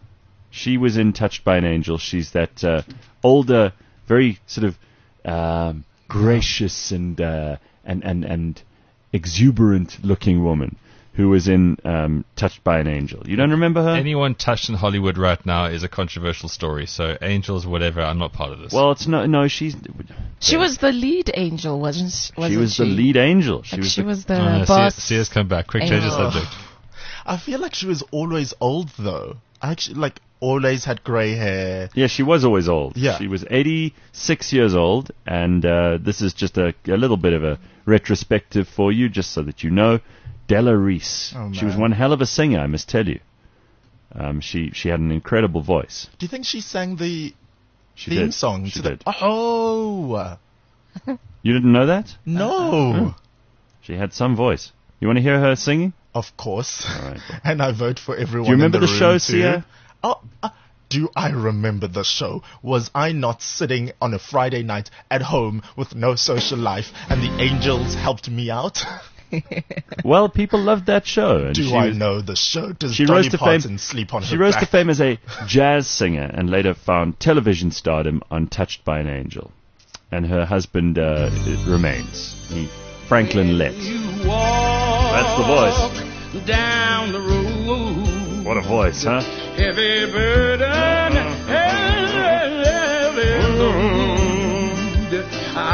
Speaker 2: She was in Touched by an Angel. She's that uh, older, very sort of um, gracious and, uh, and and and exuberant-looking woman who was in um, Touched by an Angel. You don't remember her?
Speaker 4: Anyone touched in Hollywood right now is a controversial story. So angels, whatever, I'm not part of this.
Speaker 2: Well, it's no, no. She's
Speaker 6: She was the lead angel, wasn't she? Wasn't
Speaker 2: she was the lead angel. She
Speaker 6: Like
Speaker 2: was
Speaker 6: she
Speaker 2: the,
Speaker 6: was the
Speaker 4: Oh, no,
Speaker 6: boss.
Speaker 4: see, see us come back. Quick change of
Speaker 6: Angel.
Speaker 4: subject.
Speaker 3: I feel like she was always old, though. I actually, like, always had grey hair.
Speaker 2: Yeah, she was always old.
Speaker 3: Yeah.
Speaker 2: She was eighty-six years old, and uh, this is just a, a little bit of a retrospective for you, just so that you know. Della Reese.
Speaker 3: Oh,
Speaker 2: she was
Speaker 3: man.
Speaker 2: one hell of a singer, I must tell you. Um, she she had an incredible voice.
Speaker 3: Do you think she sang the
Speaker 2: She
Speaker 3: theme
Speaker 2: did.
Speaker 3: song?
Speaker 2: She
Speaker 3: to
Speaker 2: did.
Speaker 3: The, oh!
Speaker 2: You didn't know that?
Speaker 3: No!
Speaker 2: She had some voice. You want to hear her singing?
Speaker 3: Of course.
Speaker 2: All right.
Speaker 3: And I vote for everyone.
Speaker 2: Do you remember
Speaker 3: in the,
Speaker 2: the
Speaker 3: room
Speaker 2: show,
Speaker 3: too.
Speaker 2: Sia?
Speaker 3: Oh, uh, do I remember the show? Was I not sitting on a Friday night at home with no social life, and the angels helped me out?
Speaker 2: Well, people loved that show. And
Speaker 3: Do
Speaker 2: she
Speaker 3: I
Speaker 2: was-
Speaker 3: know the show? Does
Speaker 2: She
Speaker 3: Dolly
Speaker 2: rose to
Speaker 3: Parton
Speaker 2: fame.
Speaker 3: sleep on
Speaker 2: She
Speaker 3: her
Speaker 2: rose
Speaker 3: back?
Speaker 2: to fame as a jazz singer and later found television stardom on Touched by an Angel. And her husband uh, remains. He, Franklin Lett. That's the voice.
Speaker 7: Down the road.
Speaker 2: What a voice, huh?
Speaker 7: Heavy burden, heavy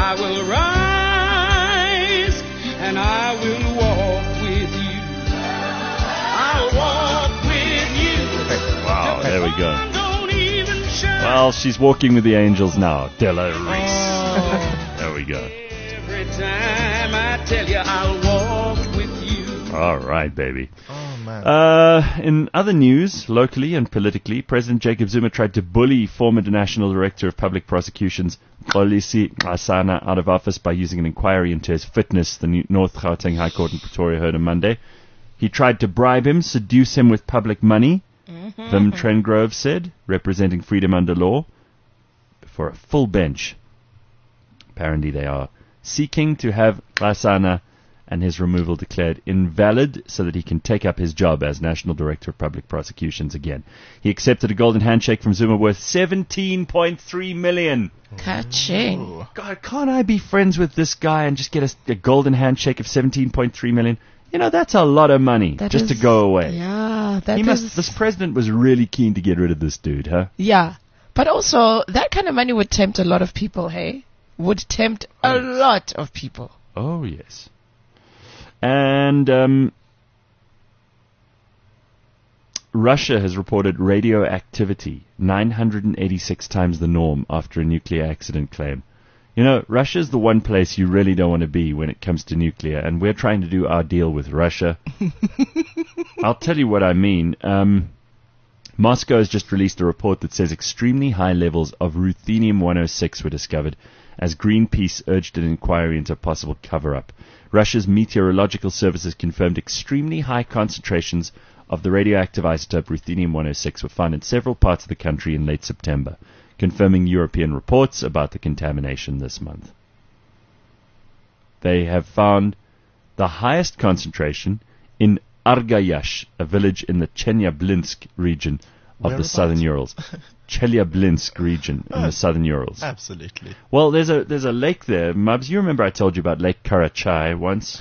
Speaker 7: I will rise and I will walk with you. I'll walk with you.
Speaker 2: Wow, there we go.
Speaker 7: Don't even shine.
Speaker 2: Well, she's walking with the angels now. Della Reese.
Speaker 7: Oh.
Speaker 2: There we go.
Speaker 7: Every time I tell you I'll walk with you.
Speaker 2: All right, baby.
Speaker 3: Oh, man.
Speaker 2: Uh, in other news, locally and politically, President Jacob Zuma tried to bully former National Director of Public Prosecutions, Xolisi Asana, out of office by using an inquiry into his fitness, the New North Gauteng High Court in Pretoria heard on Monday. He tried to bribe him, seduce him with public money,
Speaker 6: Mm-hmm.
Speaker 2: Vim Trengrove said, representing Freedom Under Law, for a full bench. Apparently they are seeking to have Asana and his removal declared invalid so that he can take up his job as National Director of Public Prosecutions again. He accepted a golden handshake from Zuma worth seventeen point three million.
Speaker 6: Ka-ching.
Speaker 2: God, can't I be friends with this guy and just get a, a golden handshake of seventeen point three million? You know, that's a lot of money
Speaker 6: That
Speaker 2: just
Speaker 6: is-
Speaker 2: to go away.
Speaker 6: Yeah, that
Speaker 2: He must,
Speaker 6: is-
Speaker 2: this president was really keen to get rid of this dude, huh?
Speaker 6: Yeah. But also, that kind of money would tempt a lot of people, hey? Would tempt a lot of people.
Speaker 2: Oh, yes. And um, Russia has reported radioactivity nine hundred eighty-six times the norm after a nuclear accident claim. You know, Russia's the one place you really don't want to be when it comes to nuclear, and we're trying to do our deal with Russia. I'll tell you what I mean. Um, Moscow has just released a report that says extremely high levels of ruthenium one oh six were discovered as Greenpeace urged an inquiry into a possible cover-up. Russia's meteorological services confirmed extremely high concentrations of the radioactive isotope ruthenium one oh six were found in several parts of the country in late September, confirming European reports about the contamination this month. They have found the highest concentration in Argayash, a village in the Chelyabinsk region of the
Speaker 3: Whereabouts?
Speaker 2: southern Urals. Chelyabinsk region in the southern Urals.
Speaker 3: Absolutely.
Speaker 2: Well, there's a there's a lake there. Mubs, you remember I told you about Lake Karachai once?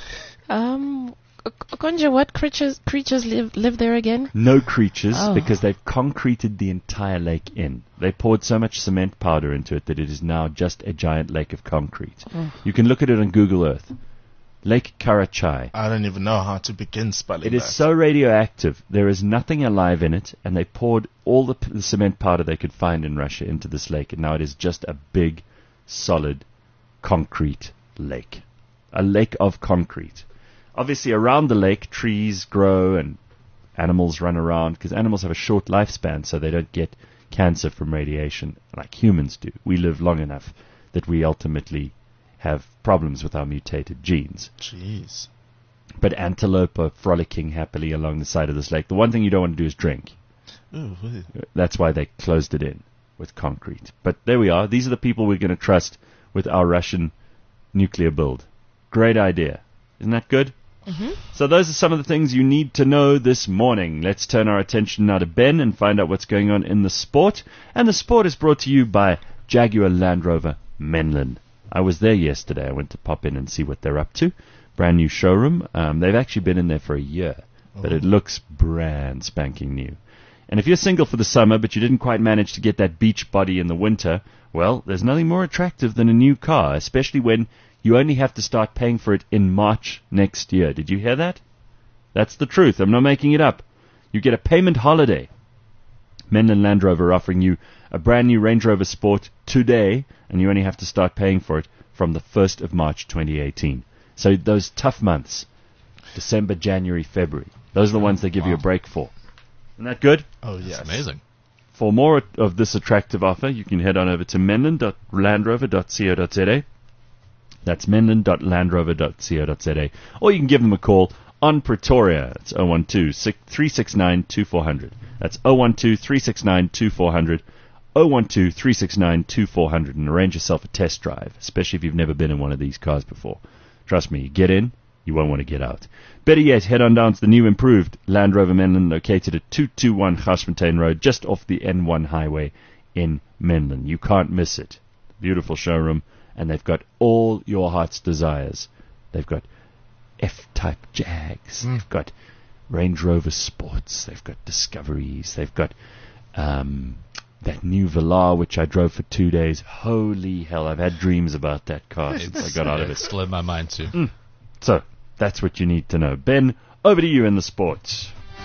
Speaker 6: Um, Konja, what creatures creatures live live there again?
Speaker 2: No creatures,
Speaker 6: Oh.
Speaker 2: because they've concreted the entire lake in. They poured so much cement powder into it that it is now just a giant lake of concrete.
Speaker 6: Oh.
Speaker 2: You can look at it on Google Earth. Lake Karachai.
Speaker 3: I don't even know how to begin spelling
Speaker 2: It is
Speaker 3: that.
Speaker 2: so radioactive. There is nothing alive in it, and they poured all the, p- the cement powder they could find in Russia into this lake, and now it is just a big, solid, concrete lake. A lake of concrete. Obviously, around the lake, trees grow and animals run around, because animals have a short lifespan, so they don't get cancer from radiation like humans do. We live long enough that we ultimately have problems with our mutated genes.
Speaker 3: Jeez.
Speaker 2: But antelope are frolicking happily along the side of this lake. The one thing you don't want to do is drink.
Speaker 3: Ooh, ooh.
Speaker 2: That's why they closed it in with concrete. But there we are. These are the people we're going to trust with our Russian nuclear build. Great idea. Isn't that good?
Speaker 6: Mm-hmm.
Speaker 2: So those are some of the things you need to know this morning. Let's turn our attention now to Ben and find out what's going on in the sport. And the sport is brought to you by Jaguar Land Rover Menlyn. I was there yesterday. I went to pop in and see what they're up to. Brand new showroom. Um, they've actually been in there for a year, but it looks brand spanking new. And if you're single for the summer, but you didn't quite manage to get that beach body in the winter, well, there's nothing more attractive than a new car, especially when you only have to start paying for it in March next year. Did you hear that? That's the truth. I'm not making it up. You get a payment holiday. Menlyn Land Rover offering you a brand new Range Rover Sport today, and you only have to start paying for it from the first of March twenty eighteen. So those tough months, December, January, February, those are the ones they give you a break for. Isn't that good?
Speaker 3: Oh, yes.
Speaker 4: That's amazing.
Speaker 2: For more of this attractive offer, you can head on over to menlyn dot landrover dot co dot za. That's menlyn dot landrover dot co dot za. Or you can give them a call on Pretoria. It's zero one two, three six nine, two four zero zero. That's zero one two, three six nine, two four zero zero. zero one two, three six nine, two four zero zero and arrange yourself a test drive, especially if you've never been in one of these cars before. Trust me, you get in, you won't want to get out. Better yet, head on down to the new improved Land Rover Menlyn, located at two two one Garsfontein Road, just off the N one highway in Menlyn. You can't miss it. Beautiful showroom, and they've got all your heart's desires. They've got F-Type Jags,
Speaker 3: Mm.
Speaker 2: they've got Range Rover Sports, they've got Discoveries, they've got um, That new Velar, which I drove for two days. Holy hell, I've had dreams about that car since I got out of it.
Speaker 4: It's still in my mind too.
Speaker 2: So, that's what you need to know. Ben, over to you in the sports.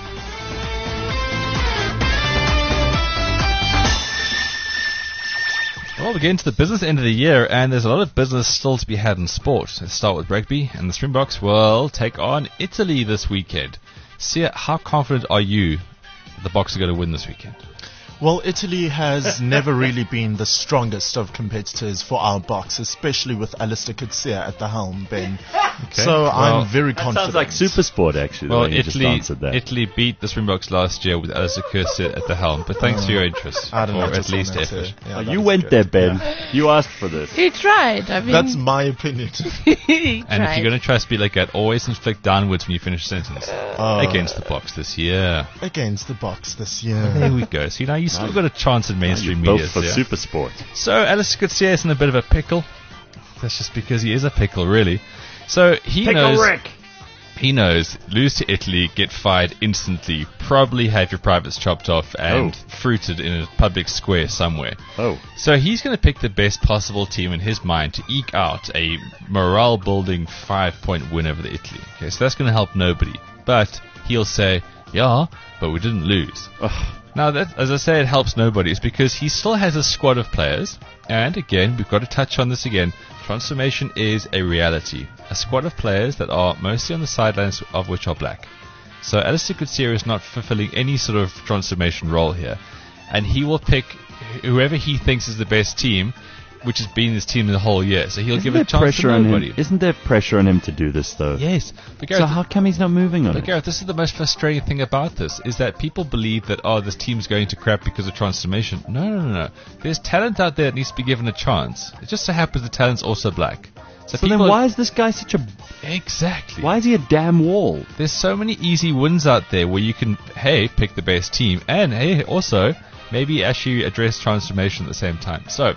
Speaker 4: Well, we get into the business end of the year, and there's a lot of business still to be had in sport. Let's start with rugby, and the Springboks will take on Italy this weekend. Sia, how confident are you that the Boks are going to win this weekend?
Speaker 3: Well, Italy has never really been the strongest of competitors for our Boks, especially with Alistair Coetzee at the helm, Ben.
Speaker 4: Okay.
Speaker 3: So
Speaker 4: Well,
Speaker 3: I'm very
Speaker 2: That
Speaker 3: confident.
Speaker 2: sounds like super sport, actually. the
Speaker 4: Well,
Speaker 2: way you just
Speaker 4: Italy
Speaker 2: answered that.
Speaker 4: Italy beat the Springboks last year with Alistair Coetzee at the helm, but thanks for your interest,
Speaker 3: I don't know,
Speaker 4: or
Speaker 3: just
Speaker 4: at least
Speaker 3: wanted to-
Speaker 4: effort.
Speaker 3: yeah,
Speaker 2: Oh,
Speaker 3: that
Speaker 2: you
Speaker 3: is
Speaker 2: went
Speaker 3: good.
Speaker 2: there, Ben.
Speaker 3: Yeah.
Speaker 2: You asked for this.
Speaker 6: He tried. I mean,
Speaker 3: That's my opinion.
Speaker 6: he
Speaker 4: And if
Speaker 6: tried.
Speaker 4: you're going to try to speak like that, always inflict downwards when you finish a sentence.
Speaker 3: Oh,
Speaker 4: Against the Boks this year.
Speaker 3: against the Boks this
Speaker 4: There
Speaker 3: year.
Speaker 4: we go. See, now you still got a chance in mainstream
Speaker 2: Built
Speaker 4: media.
Speaker 2: for
Speaker 4: Sia.
Speaker 2: super sport.
Speaker 4: So Alistair Coetzee is in a bit of a pickle. That's just because he is a pickle, really. So he knows. He knows. Lose to Italy, get fired instantly. Probably have your privates chopped off and
Speaker 2: Oh.
Speaker 4: fruited in a public square somewhere.
Speaker 2: Oh,
Speaker 4: So he's going to pick the best possible team in his mind to eke out a morale-building five-point win over the Italy. Okay, so that's going to help nobody. But he'll say, yeah, but we didn't lose.
Speaker 2: Ugh.
Speaker 4: Now, that, as I say, it helps nobody. It's because he still has a squad of players. And again, we've got to touch on this again. Transformation is a reality. A squad of players that are mostly on the sidelines of which are black. So Alistair Coetzee is not fulfilling any sort of transformation role here. And he will pick whoever he thinks is the best team, which has been his team the whole year. So he'll
Speaker 2: Isn't
Speaker 4: give
Speaker 2: there
Speaker 4: a chance
Speaker 2: pressure
Speaker 4: to
Speaker 2: on
Speaker 4: nobody.
Speaker 2: him? Isn't there pressure on him to do this, though?
Speaker 4: Yes. But
Speaker 2: So
Speaker 4: Gareth,
Speaker 2: how come he's not moving on
Speaker 4: But
Speaker 2: it?
Speaker 4: Gareth, this is the most frustrating thing about this, is that people believe that, oh, this team's going to crap because of transformation. No, no, no, no. There's talent out there that needs to be given a chance. It just so happens the talent's also black. So,
Speaker 2: So then
Speaker 4: people-
Speaker 2: why is this guy such a...
Speaker 4: Exactly.
Speaker 2: Why is he a damn wall?
Speaker 4: There's so many easy wins out there where you can, hey, pick the best team, and, hey, also, maybe actually address transformation at the same time. So,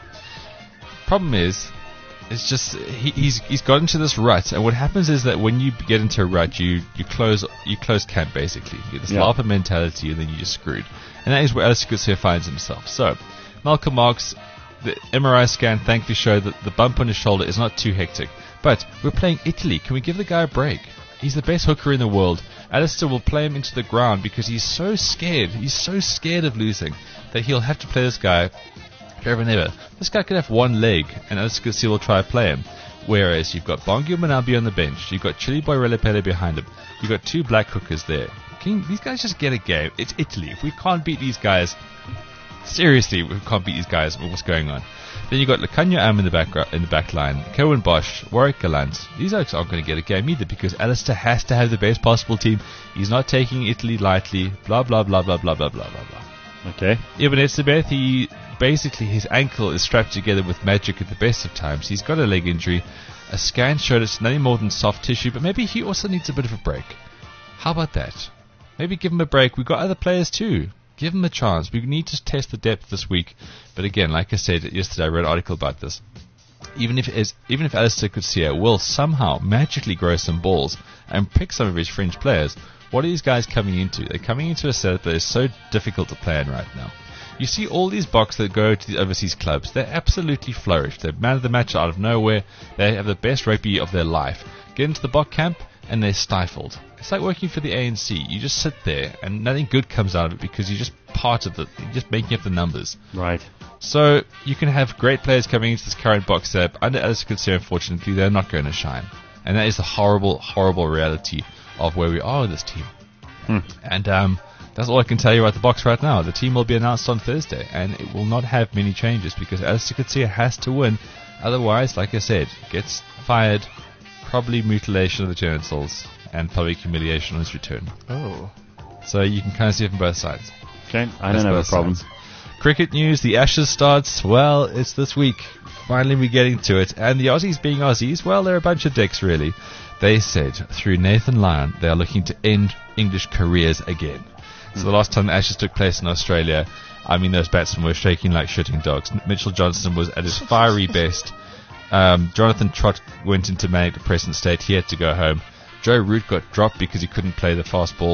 Speaker 4: problem is, it's just he, he's he's got into this rut, and what happens is that when you get into a rut, you you close you close camp basically. You get this
Speaker 2: Yeah.
Speaker 4: LARPer mentality, and then you just screwed. And that is where Alistair Coetzee finds himself. So, Malcolm Marks, the M R I scan thankfully showed that the bump on his shoulder is not too hectic. But we're playing Italy. Can we give the guy a break? He's the best hooker in the world. Alistair will play him into the ground because he's so scared. He's so scared of losing that he'll have to play this guy forever and ever. This guy could have one leg, and Alistair Coetzee will try to play him. Whereas you've got Bongi Manabi on the bench, you've got Chili Boy Relepele behind him, you've got two black hookers there. Can these guys just get a game? It's Italy. If we can't beat these guys, seriously, we can't beat these guys. What's going on? Then you've got Lacanyo Am in the back in the back line, Cohen Bosch, Warwick Gallant. These guys aren't going to get a game either because Alistair has to have the best possible team. He's not taking Italy lightly. Blah blah blah blah blah blah blah blah blah.
Speaker 2: Okay.
Speaker 4: Ibn Etzebeth, he basically his ankle is strapped together with magic at the best of times. He's got a leg injury. A scan showed it's nothing more than soft tissue, but maybe he also needs a bit of a break. How about that? Maybe give him a break. We've got other players too. Give him a chance. We need to test the depth this week. But again, like I said yesterday, I read an article about this. Even if as, even if Alistair Coetzee will somehow magically grow some balls and pick some of his fringe players, what are these guys coming into? They're coming into a setup that is so difficult to play in right now. You see all these Boks that go to the overseas clubs, they absolutely flourish. They're man of the match out of nowhere. They have the best rugby of their life. Get into the Bok camp and they're stifled. It's like working for the A N C. You just sit there and nothing good comes out of it because you're just part of the, you're just making up the numbers.
Speaker 2: Right.
Speaker 4: So you can have great players coming into this current Boks setup. Under Alistair Coetzee, unfortunately, they're not going to shine. And that is the horrible, horrible reality of where we are with this team.
Speaker 2: Hmm.
Speaker 4: And um, that's all I can tell you about the Boks right now. The team will be announced on Thursday, and it will not have many changes because Alistair Coetzee has to win. Otherwise, like I said, gets fired, probably mutilation of the genitals, and public humiliation on his return.
Speaker 3: Oh.
Speaker 4: So you can kind of see it from both sides.
Speaker 2: Okay. I
Speaker 4: That's
Speaker 2: don't have a
Speaker 4: both
Speaker 2: problem.
Speaker 4: sides. Cricket news, the Ashes starts, well, it's this week. Finally we're getting to it. And the Aussies being Aussies, well, they're a bunch of dicks, really. They said, through Nathan Lyon, they are looking to end English careers again. So the last time the Ashes took place in Australia, I mean, those batsmen were shaking like shitting dogs. Mitchell Johnson was at his fiery best. Um, Jonathan Trott went into manic depressant state. He had to go home. Joe Root got dropped because he couldn't play the fast balls.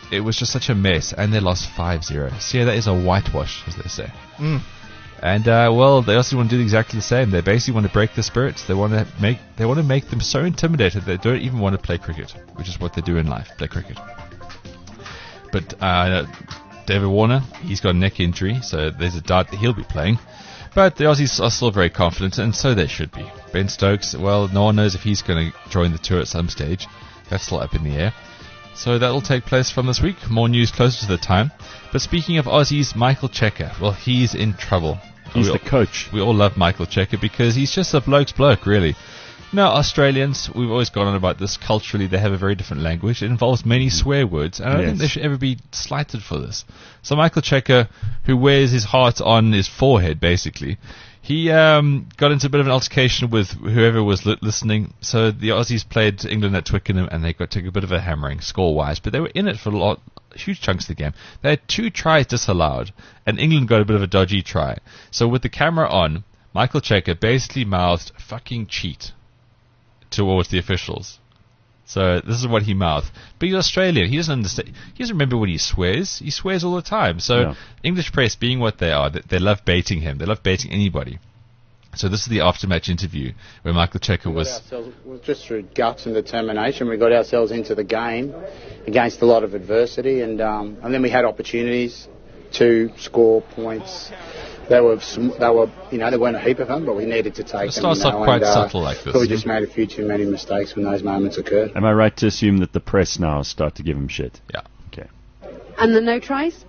Speaker 4: it was just such a mess, and they lost five zero. So yeah, that is a whitewash, as they say.
Speaker 3: Mm.
Speaker 4: And uh, well, they also want to do exactly the same. They basically want to break the spirits. They want to make they want to make them so intimidated they don't even want to play cricket, which is what they do in life, play cricket. But uh, David Warner, he's got a neck injury, so there's a doubt that he'll be playing. But the Aussies are still very confident, and so they should be. Ben Stokes, well, no one knows if he's going to join the tour at some stage. That's still up in the air. So that will take place from this week. More news closer to the time. But speaking of Aussies, Michael Cheika, well, he's in trouble.
Speaker 2: He's
Speaker 4: we
Speaker 2: the
Speaker 4: all,
Speaker 2: coach.
Speaker 4: We all love Michael Cheika because he's just a bloke's bloke, really. Now, Australians, we've always gone on about this. Culturally, they have a very different language. It involves many swear words, and I don't
Speaker 2: Yes.
Speaker 4: think they should ever be slighted for this. So Michael Cheika, who wears his heart on his forehead, basically, he um, got into a bit of an altercation with whoever was li- listening. So the Aussies played England at Twickenham, and they got took a bit of a hammering score-wise, but they were in it for a lot, huge chunks of the game. They had two tries disallowed, and England got a bit of a dodgy try. So with the camera on, Michael Cheika basically mouthed "fucking cheat" towards the officials. So this is what he mouthed. But he's Australian. He doesn't understand. He doesn't remember when he swears. He swears all the time. So
Speaker 2: Yeah.
Speaker 4: English press, being what they are, they, they love baiting him. They love baiting anybody. So this is the after-match interview where Michael Cheika
Speaker 8: We got
Speaker 4: was.
Speaker 8: ourselves, well, just through guts and determination, we got ourselves into the game against a lot of adversity, and um, and then we had opportunities to score points. They were, sm- they were, you know, there weren't a heap of them, but we needed to take
Speaker 4: It
Speaker 8: them.
Speaker 4: starts
Speaker 8: you know,
Speaker 4: off quite
Speaker 8: and, uh,
Speaker 4: subtle like this.
Speaker 8: But we just made a few too many mistakes when those moments occurred.
Speaker 2: Am I right to assume that the press now start to give him shit?
Speaker 4: Yeah.
Speaker 2: Okay.
Speaker 9: And the no tries?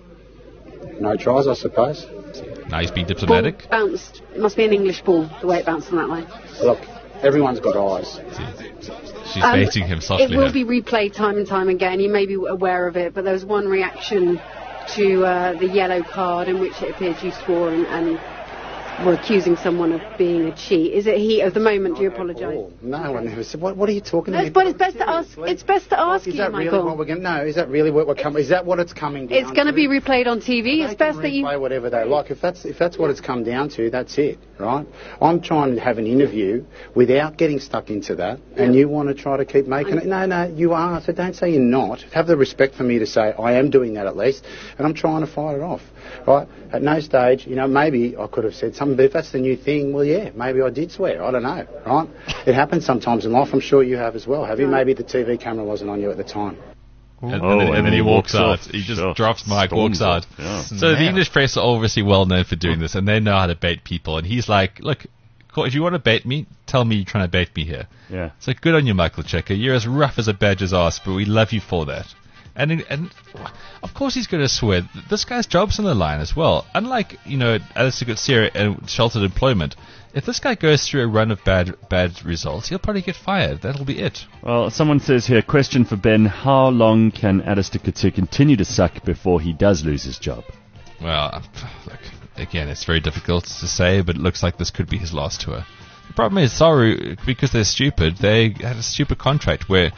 Speaker 8: No tries, I suppose.
Speaker 4: Now he's being
Speaker 9: Ball
Speaker 4: diplomatic.
Speaker 9: bounced. It must be an English ball, the way it bounced on that line.
Speaker 8: Look, everyone's got eyes.
Speaker 4: She's
Speaker 9: Um,
Speaker 4: baiting him softly.
Speaker 9: It will
Speaker 4: huh?
Speaker 9: be replayed time and time again. You may be aware of it, but there was one reaction to uh, the yellow card in which it appeared you swore and, and were accusing someone of being a cheat. Is it heat of the moment? Do you apologise?
Speaker 8: No one ever said. What, what are you talking
Speaker 9: No,
Speaker 8: about?
Speaker 9: but it's best to ask. It's best to ask
Speaker 8: Is
Speaker 9: you,
Speaker 8: that really
Speaker 9: Michael.
Speaker 8: what we're going? No, is that really what we're coming? Is that what it's coming down?
Speaker 9: It's going to be replayed on T V.
Speaker 8: They
Speaker 9: It's
Speaker 8: can
Speaker 9: best that you.
Speaker 8: replay whatever they like. If that's if that's what it's come down to, that's it, right? I'm trying to have an interview without getting stuck into that, and you want to try to keep making it. No, no, you are. So don't say you're not. Have the respect for me to say I am doing that at least, and I'm trying to fight it off, right? At no stage, you know, maybe I could have said something, but if that's the new thing, well, yeah, maybe I did swear. I don't know, right? It happens sometimes in life. I'm sure you have as well. Have you? Maybe the T V camera wasn't on you at the time.
Speaker 4: And, and,
Speaker 2: Oh,
Speaker 4: then, and then he walks out.
Speaker 2: off.
Speaker 4: He just
Speaker 2: Sure.
Speaker 4: drops Mike, walks
Speaker 2: Storms
Speaker 4: out.
Speaker 2: off. Yeah.
Speaker 4: So the
Speaker 3: Man.
Speaker 4: English press are obviously well known for doing this, and they know how to bait people. And he's like, "Look, if you want to bait me, tell me you're trying to bait me here."
Speaker 2: Yeah.
Speaker 4: So good on you, Michael Cheika. You're as rough as a badger's ass, but we love you for that. And and of course he's going to swear. This guy's job's on the line as well. Unlike, you know, Alistair Gutsira and sheltered employment, if this guy goes through a run of bad bad results, he'll probably get fired. That'll be it.
Speaker 2: Well, someone says here, question for Ben, how long can Alistair Couture continue to suck before he does lose his job?
Speaker 4: Well, look, again, it's very difficult to say, but it looks like this could be his last tour. The problem is, sorry, because they're stupid, they had a stupid contract where,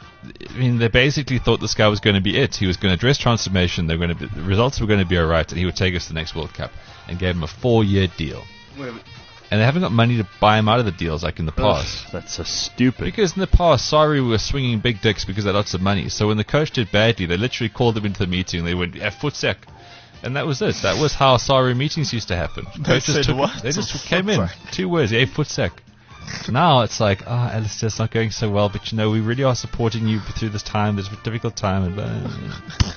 Speaker 4: I mean, they basically thought this guy was going to be it. He was going to dress transformation, they were going to be, the results were going to be alright, and he would take us to the next World Cup, and gave him a four-year deal. And they haven't got money to buy him out of the deals like in the past.
Speaker 2: Ugh, that's so stupid.
Speaker 4: Because in the past, sorry, we were swinging big dicks because they had lots of money. So when the coach did badly, they literally called them into the meeting. They went, yeah, foot sec. And that was it. That was how sorry meetings used to happen. Coaches
Speaker 3: said
Speaker 4: took,
Speaker 3: what?
Speaker 4: They just
Speaker 3: Foot
Speaker 4: came in.
Speaker 3: sec.
Speaker 4: Two words, yeah, foot sec. Now it's like, ah, oh, Alistair, it's not going so well, but you know, we really are supporting you through this time, this difficult time. And blah.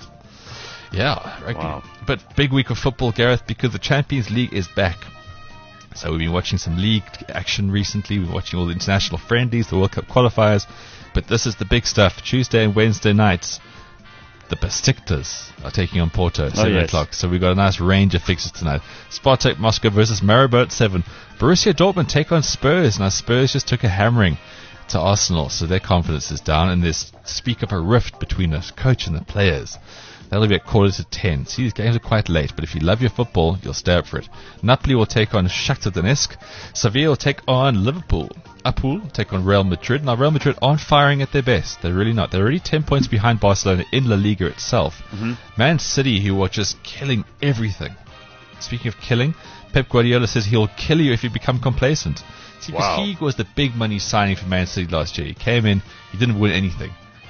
Speaker 4: Yeah, right.
Speaker 2: Wow.
Speaker 4: But big week of football, Gareth, because the Champions League is back. So we've been watching some league action recently. We've been watching all the international friendlies, the World Cup qualifiers. But this is the big stuff. Tuesday and Wednesday nights, the Besiktas are taking on Porto at seven
Speaker 2: yes.
Speaker 4: o'clock. So we've got a nice range of fixtures tonight. Spartak Moscow versus Maribor at seven. Borussia Dortmund take on Spurs. Now Spurs just took a hammering to Arsenal, so their confidence is down. And there's speak of a rift between the coach and the players. That'll be at quarter to ten. See, these games are quite late, but if you love your football, you'll stay up for it. Napoli will take on Shakhtar Donetsk. Sevilla will take on Liverpool. Apul will take on Real Madrid. Now, Real Madrid aren't firing at their best. They're really not. They're already ten points behind Barcelona in La Liga itself.
Speaker 2: Mm-hmm.
Speaker 4: Man City, who are just killing everything. Speaking of killing, Pep Guardiola says he'll kill you if you become complacent. See, because
Speaker 2: Wow.
Speaker 4: he was the big money signing for Man City last year. He came in, he didn't win anything.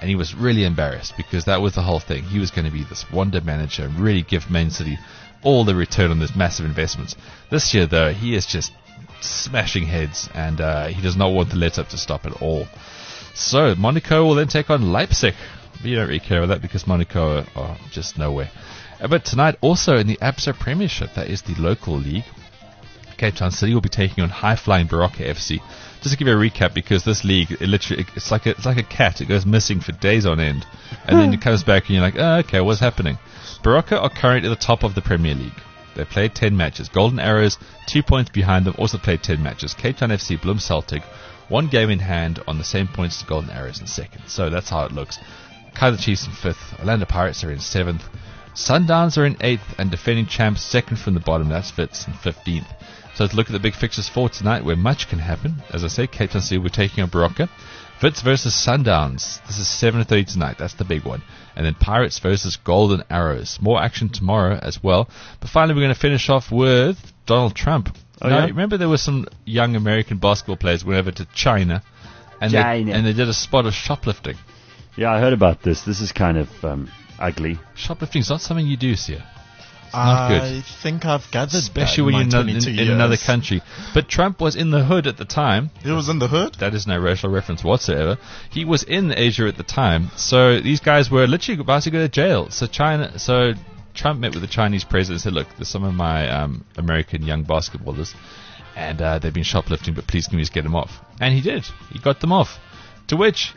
Speaker 4: and he was really embarrassed because that was the whole thing. He was going to be this wonder manager and really give Man City all the return on those massive investments. This year, though, he is just smashing heads, and uh, he does not want the let-up to stop at all. So Monaco will then take on Leipzig. You don't really care about that because Monaco are, are just nowhere. Uh, but tonight, also in the Absa Premiership, that is the local league, Cape Town City will be taking on high-flying Baroka F C. Just to give you a recap, because this league, it literally, it's like a, it's like a cat. It goes missing for days on end, and then it comes back, and you're like, oh, okay, what's happening? Baroka are currently at the top of the Premier League. They played ten matches. Golden Arrows, two points behind them, also played ten matches. Cape Town F C, Bloem Celtic, one game in hand on the same points as Golden Arrows in second. So that's how it looks. Kaizer Chiefs in fifth. Orlando Pirates are in seventh. Sundowns are in eighth, and defending champs second from the bottom. That's Wits in fifteenth. So let's look at the big fixtures for tonight, where much can happen. As I say, Cape Town City, we're taking on Baroka. Wits versus Sundowns. This is seven thirty tonight. That's the big one. And then Pirates versus Golden Arrows. More action tomorrow as well. But finally, we're going to finish off with Donald Trump.
Speaker 2: Oh,
Speaker 4: now,
Speaker 2: yeah?
Speaker 4: remember there were some young American basketball players went over to China, and
Speaker 2: China.
Speaker 4: They, and they did a spot of shoplifting.
Speaker 2: Yeah, I heard about this. This is kind of um, ugly.
Speaker 4: Shoplifting is not something you do, Sia. It's not good.
Speaker 3: I think I've gathered
Speaker 4: Especially
Speaker 3: that
Speaker 4: when
Speaker 3: in
Speaker 4: you're
Speaker 3: my
Speaker 4: in, in,
Speaker 3: twenty-two
Speaker 4: in
Speaker 3: years.
Speaker 4: another country. But Trump was in the hood at the time.
Speaker 3: He was in the hood?
Speaker 4: That is no racial reference whatsoever. He was in Asia at the time. So these guys were literally about to go to jail. So China, so Trump met with the Chinese president and said, look, there's some of my um, American young basketballers, and uh, they've been shoplifting, but please can we just get them off? And he did. He got them off. To which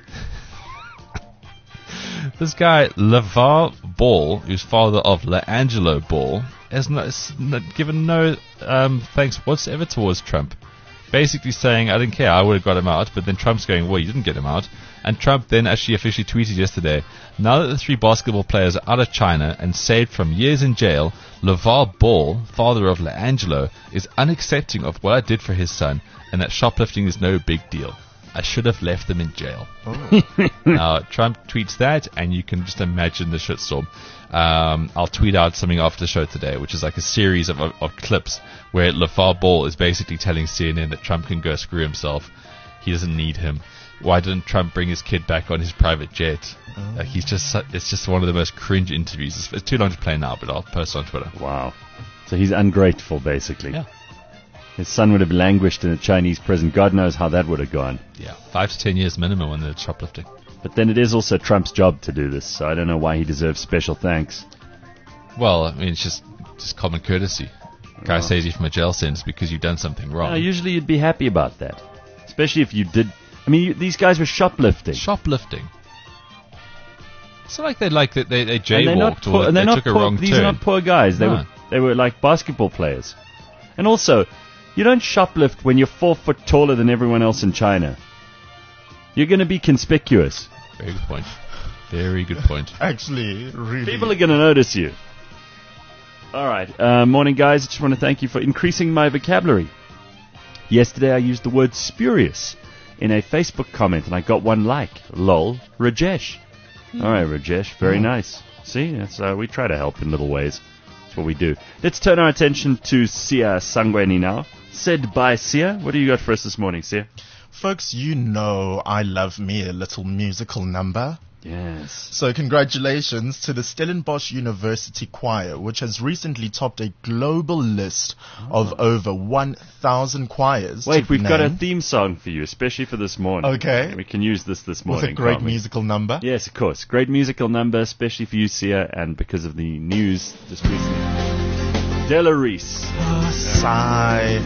Speaker 4: this guy, LeVar Ball, who's father of LeAngelo Ball, has not, has not given no um, thanks whatsoever towards Trump. Basically saying, I didn't care, I would have got him out. But then Trump's going, well, you didn't get him out. And Trump then actually officially tweeted yesterday, now that the three basketball players are out of China and saved from years in jail, LeVar Ball, father of LeAngelo, is unaccepting of what I did for his son, and that shoplifting is no big deal. I should have left them in jail.
Speaker 3: Oh.
Speaker 4: Now, Trump tweets that, and you can just imagine the shitstorm. Um, I'll tweet out something after the show today, which is like a series of, of, of clips where LeVar Ball is basically telling C N N that Trump can go screw himself. He doesn't need him. Why didn't Trump bring his kid back on his private jet?
Speaker 3: Oh.
Speaker 4: Like he's just, it's just one of the most cringe interviews. It's, it's too long to play now, but I'll post on Twitter.
Speaker 2: Wow. So he's ungrateful, basically.
Speaker 4: Yeah.
Speaker 2: His son would have languished in a Chinese prison. God knows how that would have gone.
Speaker 4: Yeah, five to ten years minimum on the shoplifting.
Speaker 2: But then it is also Trump's job to do this, so I don't know why he deserves special thanks.
Speaker 4: Well, I mean, it's just just common courtesy. Guy
Speaker 2: Oh.
Speaker 4: saves you from a jail sentence because you've done something wrong.
Speaker 2: No, usually you'd be happy about that. Especially if you did... I mean, you, these guys were shoplifting.
Speaker 4: Shoplifting. It's not like they like that they, they
Speaker 2: And they're not
Speaker 4: jaywalked
Speaker 2: poor,
Speaker 4: or
Speaker 2: and
Speaker 4: they
Speaker 2: they're not
Speaker 4: took a
Speaker 2: poor,
Speaker 4: wrong
Speaker 2: These
Speaker 4: turn.
Speaker 2: are not poor guys. They
Speaker 4: No.
Speaker 2: were they were like basketball players. And also, you don't shoplift when you're four foot taller than everyone else in China. You're going to be conspicuous.
Speaker 4: Very good point. Very good point.
Speaker 3: Actually, really.
Speaker 2: People are going to notice you. All right. Uh, morning, guys. I just want to thank you for increasing my vocabulary. Yesterday, I used the word spurious in a Facebook comment, and I got one like. Lol, Rajesh. All right, Rajesh. Very nice. See, that's, uh, we try to help in little ways. That's what we do. Let's turn our attention to Sia Sangweni now. Said by Sia. What do you got for us this morning, Sia?
Speaker 3: Folks, you know I love me a little musical number.
Speaker 2: Yes.
Speaker 3: So congratulations to the Stellenbosch University Choir, which has recently topped a global list of over one thousand choirs.
Speaker 2: Wait,
Speaker 3: to
Speaker 2: we've got a
Speaker 3: name.
Speaker 2: theme song for you, especially for this morning.
Speaker 3: Okay.
Speaker 2: We can use this this
Speaker 3: With
Speaker 2: morning.
Speaker 3: a great
Speaker 2: can't we?
Speaker 3: musical number.
Speaker 2: Yes, of course. Great musical number, especially for you, Sia, and because of the news just recently. Della Reese.
Speaker 3: Sigh.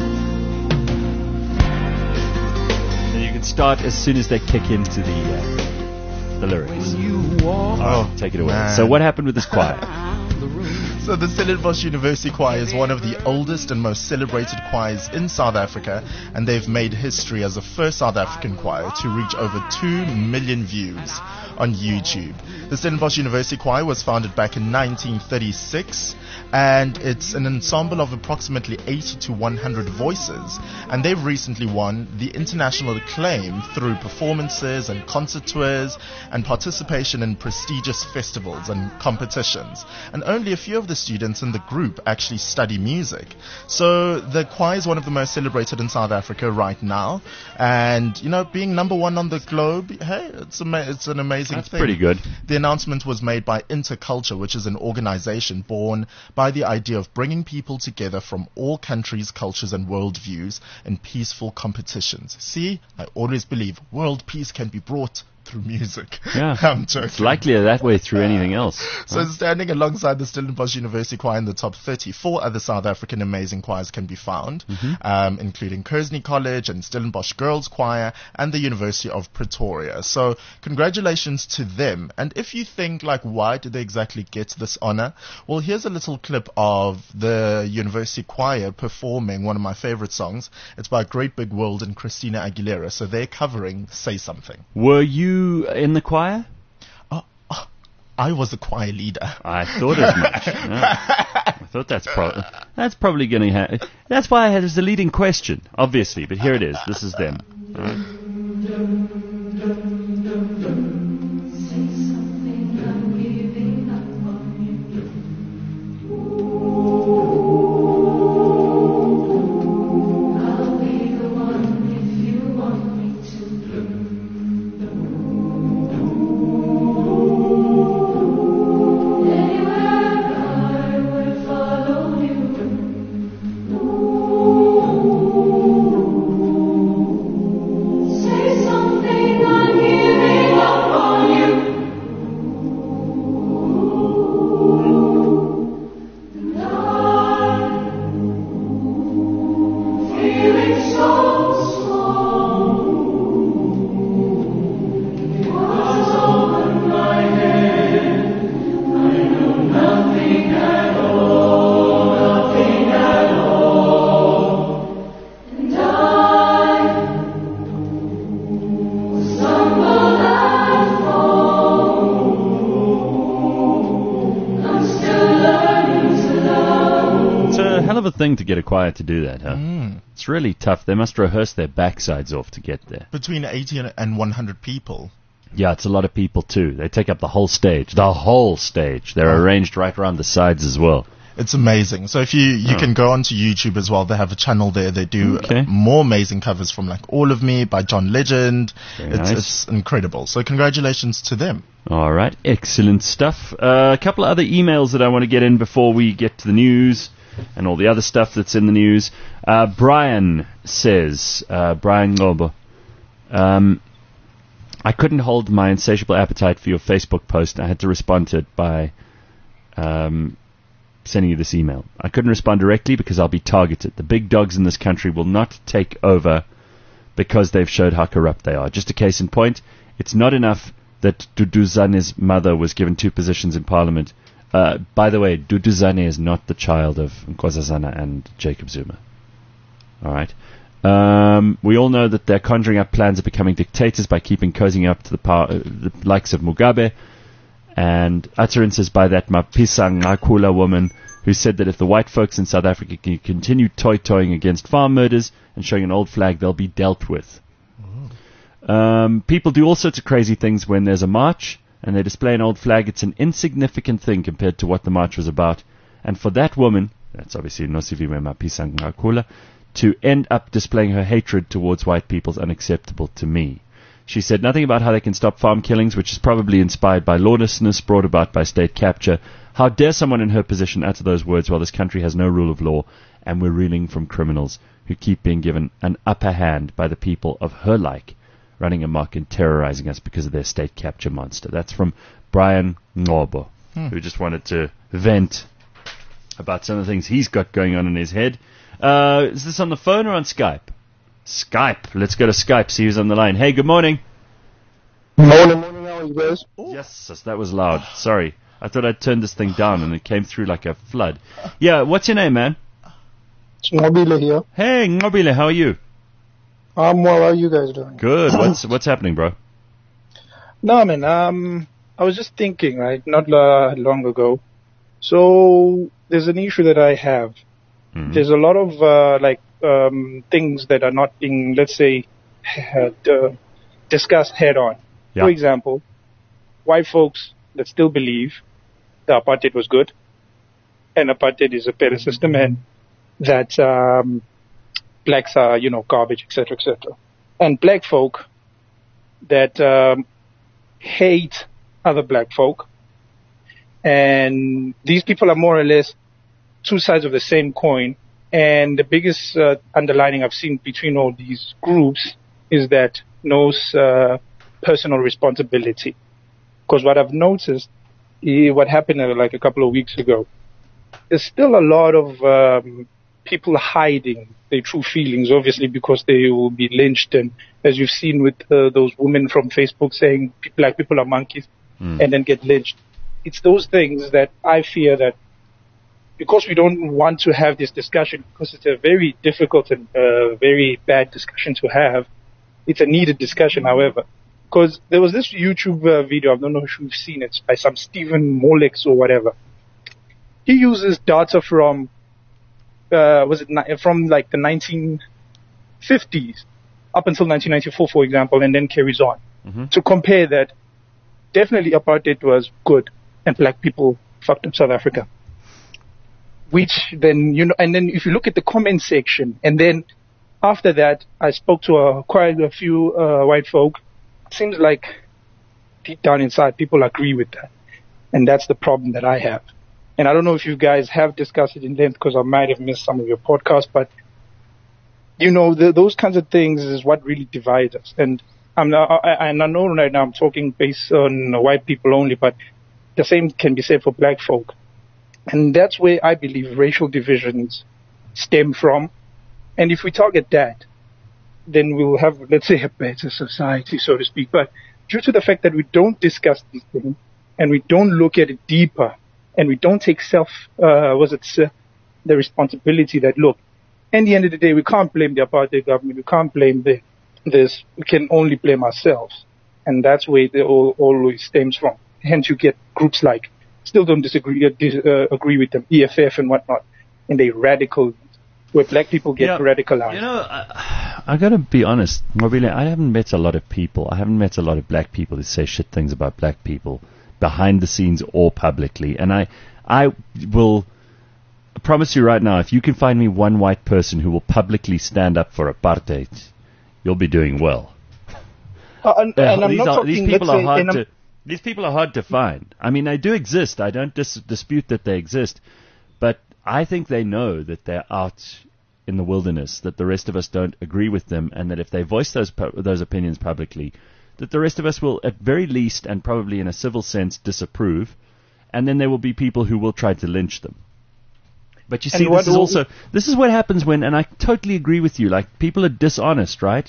Speaker 2: And you can start as soon as they kick into the uh, the lyrics.
Speaker 3: Oh,
Speaker 2: Take it away.
Speaker 3: man.
Speaker 2: So what happened with this choir?
Speaker 3: So the Stellenbosch University Choir is one of the oldest and most celebrated choirs in South Africa, and they've made history as the first South African choir to reach over two million views on YouTube. The Stellenbosch University Choir was founded back in nineteen thirty-six, and it's an ensemble of approximately eighty to one hundred voices, and they've recently won the international acclaim through performances and concert tours and participation in prestigious festivals and competitions. And only a few of the students in the group actually study music. So the choir is one of the most celebrated in South Africa right now. And, you know, being number one on the globe, hey, it's, ama- it's an amazing
Speaker 2: That's
Speaker 3: thing.
Speaker 2: pretty good.
Speaker 3: The announcement was made by Interculture, which is an organization born by the idea of bringing people together from all countries, cultures, and worldviews in peaceful competitions. See, I always believe world peace can be brought through music.
Speaker 2: Yeah.
Speaker 3: I'm joking.
Speaker 2: It's likelier that way through anything else.
Speaker 3: So standing alongside the Stellenbosch University Choir in the top thirty, four other South African amazing choirs can be found,
Speaker 2: Mm-hmm.
Speaker 3: um, including Kersney College and Stellenbosch Girls Choir and the University of Pretoria. So congratulations to them. And if you think, like, why did they exactly get this honor? Well, here's a little clip of the University Choir performing one of my favorite songs. It's by Great Big World and Christina Aguilera. So they're covering Say Something.
Speaker 2: Were you in the choir?
Speaker 3: Oh, oh, I was the choir leader.
Speaker 2: I thought as much. Yeah. I thought that's, pro- that's probably going to happen. That's why I had it as the leading question, obviously. But here it is. This is them. All right. Thing to get a choir to do that, huh?
Speaker 3: Mm.
Speaker 2: It's really tough. They must rehearse their backsides off to get there.
Speaker 3: Between eighty and one hundred people.
Speaker 2: Yeah, it's a lot of people too. They take up the whole stage. The whole stage. They're
Speaker 3: Oh.
Speaker 2: arranged right around the sides as well.
Speaker 3: It's amazing. So if you, you
Speaker 2: Oh.
Speaker 3: can go onto YouTube as well. They have a channel there. They do
Speaker 2: Okay.
Speaker 3: more amazing covers from like All of Me by John Legend.
Speaker 2: Very
Speaker 3: It's,
Speaker 2: nice.
Speaker 3: it's incredible. So congratulations to them.
Speaker 2: All right, excellent stuff. Uh, a couple of other emails that I want to get in before we get to the news and all the other stuff that's in the news. Uh, Brian says, uh, Brian Ngobo, um, I couldn't hold my insatiable appetite for your Facebook post. I had to respond to it by um, sending you this email. I couldn't respond directly because I'll be targeted. The big dogs in this country will not take over because they've showed how corrupt they are. Just a case in point, it's not enough that Duduzane's mother was given two positions in Parliament. Uh, by the way, Duduzane is not the child of Nkosazana and Jacob Zuma. All right. Um, we all know that they're conjuring up plans of becoming dictators by keeping cozying up to the, power, uh, the likes of Mugabe, and utterances by that Mapisa Ngakula woman who said that if the white folks in South Africa can continue toy-toying against farm murders and showing an old flag, they'll be dealt with. Um, people do all sorts of crazy things when there's a march and they display an old flag. It's an insignificant thing compared to what the march was about. And for that woman, that's obviously Nosiviwe Mapisa Ngakula, to end up displaying her hatred towards white people is unacceptable to me. She said nothing about how they can stop farm killings, which is probably inspired by lawlessness brought about by state capture. How dare someone in her position utter those words while this country has no rule of law and we're reeling from criminals who keep being given an upper hand by the people of her like, running amok and terrorizing us because of their state capture monster. That's from Brian Ngobo, hmm. who just wanted to vent about some of the things he's got going on in his head. Uh, is this on the phone or on Skype? Skype. Let's go to Skype, see who's on the line. Hey, good morning.
Speaker 10: Morning, morning, how are you guys?
Speaker 2: Yes, that was loud. Sorry. I thought I'd turned this thing down and it came through like a flood. Yeah, what's your name, man?
Speaker 10: It's Ngobile here.
Speaker 2: Hey, Ngobile, how are you?
Speaker 10: I'm well, how are you guys doing?
Speaker 2: Good. What's what's happening, bro?
Speaker 10: No, man, um, I was just thinking, right, not uh, long ago. So, there's an issue that I have. Mm-hmm. There's a lot of, uh, like, um, things that are not being, let's say, uh, discussed head on.
Speaker 2: Yeah.
Speaker 10: For example, white folks that still believe the apartheid was good, and apartheid is a better system, and that um, blacks are, you know, garbage, et cetera, et cetera. And black folk that um, hate other black folk, and these people are more or less two sides of the same coin. And the biggest uh, underlining I've seen between all these groups is that no uh, personal responsibility. Because what I've noticed, eh, what happened uh, like a couple of weeks ago, there's still a lot of um, people hiding their true feelings, obviously, because they will be lynched. And as you've seen with uh, those women from Facebook saying black people are monkeys mm. and then get lynched. It's those things that I fear that because we don't want to have this discussion, because it's a very difficult and uh, very bad discussion to have, it's a needed discussion, however. Because there was this YouTube uh, video, I don't know if you've seen it, by some Stephen Molex or whatever. He uses data from, uh, was it ni- from like the nineteen fifties up until nineteen ninety-four, for example, and then carries on mm-hmm. to compare that. Definitely apartheid was good, and black people fucked up South Africa. Which then, you know, and then if you look at the comment section, and then after that, I spoke to a, quite a few uh, white folk. It seems like deep down inside, people agree with that. And that's the problem that I have. And I don't know if you guys have discussed it in length because I might have missed some of your podcasts, but, you know, the, those kinds of things is what really divides us. And I'm not, I, and I know right now I'm talking based on white people only, but the same can be said for black folk. And that's where I believe racial divisions stem from. And if we target that, then we'll have, let's say, a better society, so to speak. But due to the fact that we don't discuss these things and we don't look at it deeper and we don't take self, uh, was it uh, the responsibility that, look, at the end of the day, we can't blame the apartheid government. We can't blame the, this. We can only blame ourselves. And that's where it all, always stems from. Hence, you get groups like, still don't disagree, uh, dis, uh, agree with them, E F F and whatnot, and they radical, where black people get yeah, radicalized.
Speaker 2: You know, I, I gotta be honest, Mobile, I haven't met a lot of people, I haven't met a lot of black people who say shit things about black people, behind the scenes or publicly, and I, I will promise you right now, if you can find me one white person who will publicly stand up for apartheid, you'll be doing well.
Speaker 10: Uh, and,
Speaker 2: uh,
Speaker 10: and I'm
Speaker 2: these,
Speaker 10: not
Speaker 2: are,
Speaker 10: talking,
Speaker 2: these people are
Speaker 10: say,
Speaker 2: hard to... These people are hard to find. I mean, they do exist. I don't dis- dispute that they exist. But I think they know that they're out in the wilderness, that the rest of us don't agree with them, and that if they voice those pu- those opinions publicly, that the rest of us will, at very least, and probably in a civil sense, disapprove, and then there will be people who will try to lynch them. But you see, this is also, this is what happens when, and I totally agree with you, like, people are dishonest, right?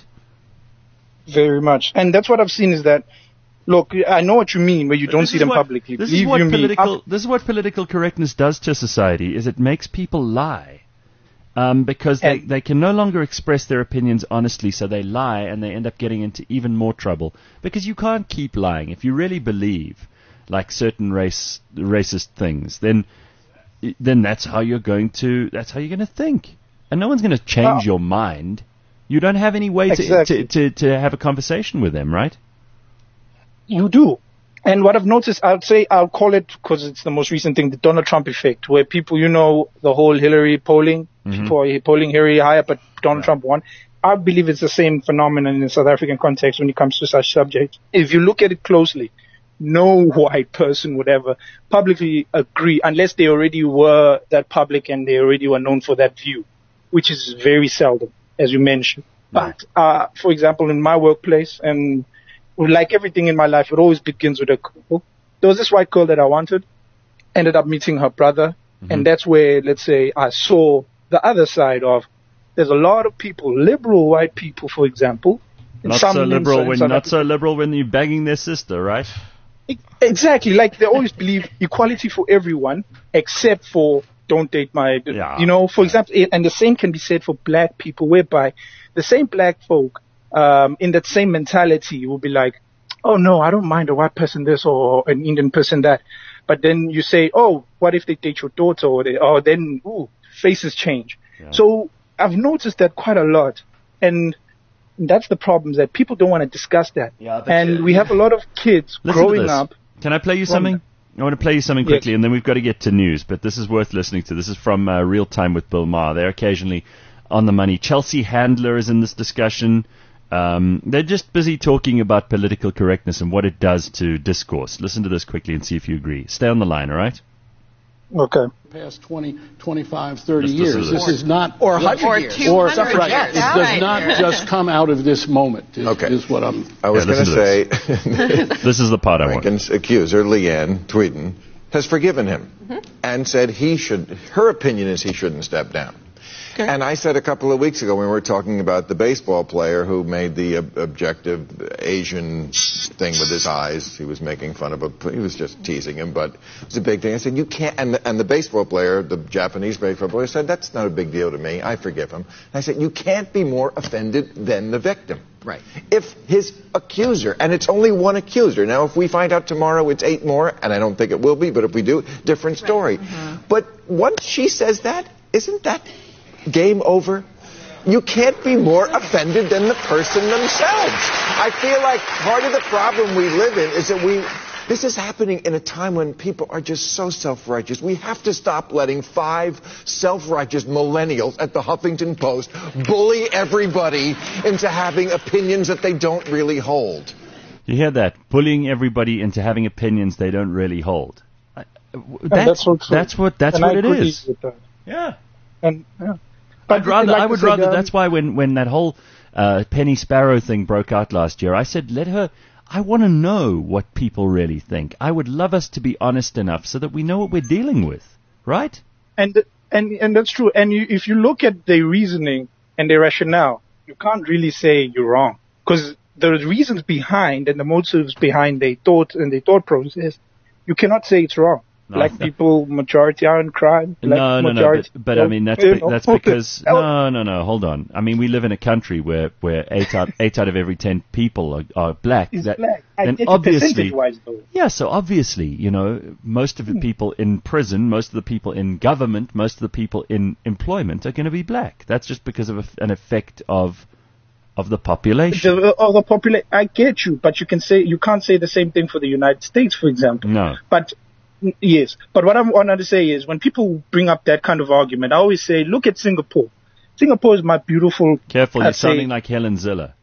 Speaker 10: Very much. And that's what I've seen is that, look, I know what you mean, where you don't see them
Speaker 2: what,
Speaker 10: publicly.
Speaker 2: This
Speaker 10: Believe
Speaker 2: is, what
Speaker 10: you
Speaker 2: political,
Speaker 10: me.
Speaker 2: this is what political correctness does to society, is it makes people lie. Um, because they, they can no longer express their opinions honestly, so they lie, and they end up getting into even more trouble. Because you can't keep lying. If you really believe, like, certain race racist things, then then that's how you're going to, that's how you're going to think. And no one's going to change well, your mind. You don't have any way
Speaker 10: exactly.
Speaker 2: to, to, to, to have a conversation with them, right?
Speaker 10: You do. And what I've noticed, I'd say, I'll call it, because it's the most recent thing, the Donald Trump effect, where people, you know, the whole Hillary polling, mm-hmm. people are polling Hillary higher, but Donald yeah. Trump won. I believe it's the same phenomenon in the South African context when it comes to such subjects. If you look at it closely, no white person would ever publicly agree, unless they already were that public and they already were known for that view, which is very seldom, as you mentioned. Mm-hmm. But, uh, for example, in my workplace, and like everything in my life, it always begins with a couple. There was this white girl that I wanted, ended up meeting her brother, mm-hmm. and that's where, let's say, I saw the other side of, there's a lot of people, liberal white people, for example.
Speaker 2: Not
Speaker 10: some
Speaker 2: so liberal when,
Speaker 10: not
Speaker 2: not so liberal when you're banging their sister, right?
Speaker 10: Exactly, like they always believe equality for everyone, except for don't date my, yeah. you know, for example, and the same can be said for black people, whereby the same black folk, Um, in that same mentality, will be like, oh no, I don't mind a white person this or an Indian person that. But then you say, oh, what if they date your daughter? Or, they, or then, ooh, faces change. Yeah. So I've noticed that quite a lot. And that's the problem, that people don't want to discuss that.
Speaker 2: Yeah,
Speaker 10: and
Speaker 2: you,
Speaker 10: we have a lot of kids growing up.
Speaker 2: Can I play you something? I want to play you something
Speaker 10: Yes.
Speaker 2: quickly, and then we've got to get to news, but this is worth listening to. This is from uh, Real Time with Bill Maher. They're occasionally on the money. Chelsea Handler is in this discussion. Um, they're just busy talking about political correctness and what it does to discourse. Listen to this quickly and see if you agree. Stay on the line, all right?
Speaker 10: Okay.
Speaker 11: Past twenty, twenty-five, thirty
Speaker 2: Just
Speaker 11: years.
Speaker 2: listen to
Speaker 11: This
Speaker 2: this.
Speaker 11: is not...
Speaker 12: Or one hundred
Speaker 11: or
Speaker 12: years.
Speaker 11: Or,
Speaker 12: two hundred
Speaker 11: right.
Speaker 12: years.
Speaker 11: It does not just come out of this moment, is,
Speaker 13: Okay.
Speaker 11: is what I'm...
Speaker 13: I was
Speaker 2: Yeah,
Speaker 13: going to
Speaker 2: listen
Speaker 13: say,
Speaker 2: This is the part I want.
Speaker 13: Rankin's accuser, Leanne Tweeden, has forgiven him and said he should, her opinion is he shouldn't step down.
Speaker 12: Okay.
Speaker 13: And I said a couple of weeks ago when we were talking about the baseball player who made the ob- objective Asian thing with his eyes. He was making fun of a, he was just teasing him, but it was a big thing. I said, you can't, and the, and the baseball player, the Japanese baseball player said, that's not a big deal to me. I forgive him. And I said, you can't be more offended than the victim.
Speaker 12: Right.
Speaker 13: If his accuser, and it's only one accuser. Now, if we find out tomorrow it's eight more, and I don't think it will be, but if we do, different story.
Speaker 12: Right. Mm-hmm.
Speaker 13: But once she says that, isn't that game over? You can't be more offended than the person themselves. I feel like part of the problem we live in is that we, this is happening in a time when people are just so self-righteous. We have to stop letting five self-righteous millennials at the Huffington Post bully everybody into having opinions that they don't really hold.
Speaker 2: You hear that? Bullying everybody into having opinions they don't really hold. I- w-
Speaker 10: And
Speaker 2: That's,
Speaker 10: that's so true.
Speaker 2: that's what, that's
Speaker 10: And
Speaker 2: what
Speaker 10: I
Speaker 2: it
Speaker 10: agree
Speaker 2: is.
Speaker 10: with that.
Speaker 2: Yeah.
Speaker 10: And yeah.
Speaker 2: I'd rather,
Speaker 10: like
Speaker 2: I
Speaker 10: I
Speaker 2: would
Speaker 10: said,
Speaker 2: rather,
Speaker 10: um,
Speaker 2: that's why when, when that whole uh, Penny Sparrow thing broke out last year, I said, let her, I want to know what people really think. I would love us to be honest enough so that we know what we're dealing with, right?
Speaker 10: And and and that's true. And you, if you look at their reasoning and their rationale, you can't really say you're wrong, because the reasons behind and the motives behind their thought and their thought process, you cannot say it's wrong.
Speaker 2: No,
Speaker 10: Black
Speaker 2: no.
Speaker 10: people, majority are in crime. Black
Speaker 2: No, no, no,
Speaker 10: majority,
Speaker 2: but, but I mean, that's,
Speaker 10: you
Speaker 2: be,
Speaker 10: know,
Speaker 2: that's because, no, no, no, hold on. I mean, we live in a country where, where eight out, eight out of every ten people are, are black.
Speaker 10: Is
Speaker 2: That,
Speaker 10: black. I
Speaker 2: and
Speaker 10: get you
Speaker 2: obviously,
Speaker 10: percentage-wise, though.
Speaker 2: yeah, so obviously, you know, most of the people in prison, most of the people in government, most of the people in employment are going to be black. That's just because of a, an effect of, of the population.
Speaker 10: The, of the population, I get you, but you can say you can't say the same thing for the United States, for example.
Speaker 2: No.
Speaker 10: But yes, but what I wanted to say is when people bring up that kind of argument, I always say, look at Singapore. Singapore is my beautiful.
Speaker 2: Careful,
Speaker 10: I
Speaker 2: you're
Speaker 10: say-
Speaker 2: sounding like Helen Ziller.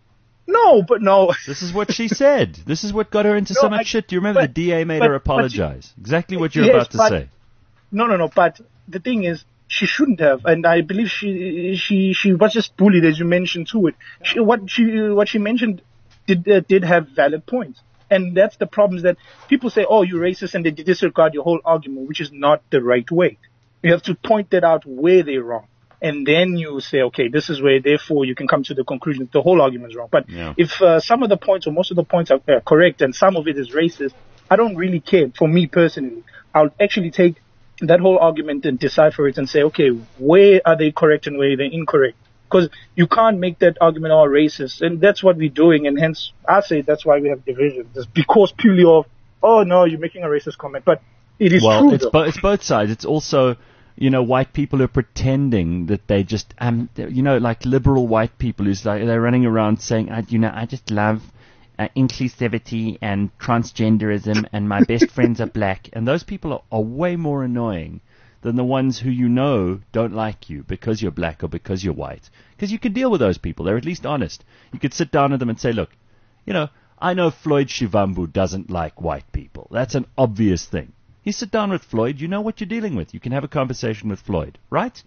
Speaker 10: No, but no.
Speaker 2: This is what she said. This is what got her into
Speaker 10: No,
Speaker 2: so much
Speaker 10: I-
Speaker 2: shit. Do you remember
Speaker 10: but-
Speaker 2: the D A made
Speaker 10: but-
Speaker 2: her
Speaker 10: but you-
Speaker 2: apologize? Exactly what you're
Speaker 10: Yes,
Speaker 2: about to
Speaker 10: but-
Speaker 2: say.
Speaker 10: No, no, no. But the thing is, she shouldn't have, and I believe she she she was just bullied, as you mentioned to it. She, what she what she mentioned did uh, did have valid points, and that's the problem is that people say, "Oh, you're racist," and they disregard your whole argument, which is not the right way. You have to point that out where they're wrong, and then you say, "Okay, this is where." Therefore, you can come to the conclusion the whole argument is wrong. But
Speaker 2: Yeah.
Speaker 10: if uh, some of the points or most of the points are uh, correct, and some of it is racist, I don't really care. For me personally, I'll actually take that whole argument and decipher it and say, okay, where are they correct and where are they incorrect? Because you can't make that argument all racist, and that's what we're doing, and hence I say that's why we have divisions. It's because purely of, oh no, you're making a racist comment, but it is
Speaker 2: well,
Speaker 10: true.
Speaker 2: it's,
Speaker 10: though.
Speaker 2: bo- it's both sides. It's also, you know, white people who are pretending that they just, um, you know, like liberal white people who's like, they're running around saying, I, you know, I just love uh, inclusivity and transgenderism and my best friends are black. And those people are, are way more annoying than the ones who you know don't like you because you're black or because you're white. Because you can deal with those people. They're at least honest. You could sit down with them and say, look, you know, I know Floyd Shivambu doesn't like white people. That's an obvious thing. You sit down with Floyd, you know what you're dealing with. You can have a conversation with Floyd, right?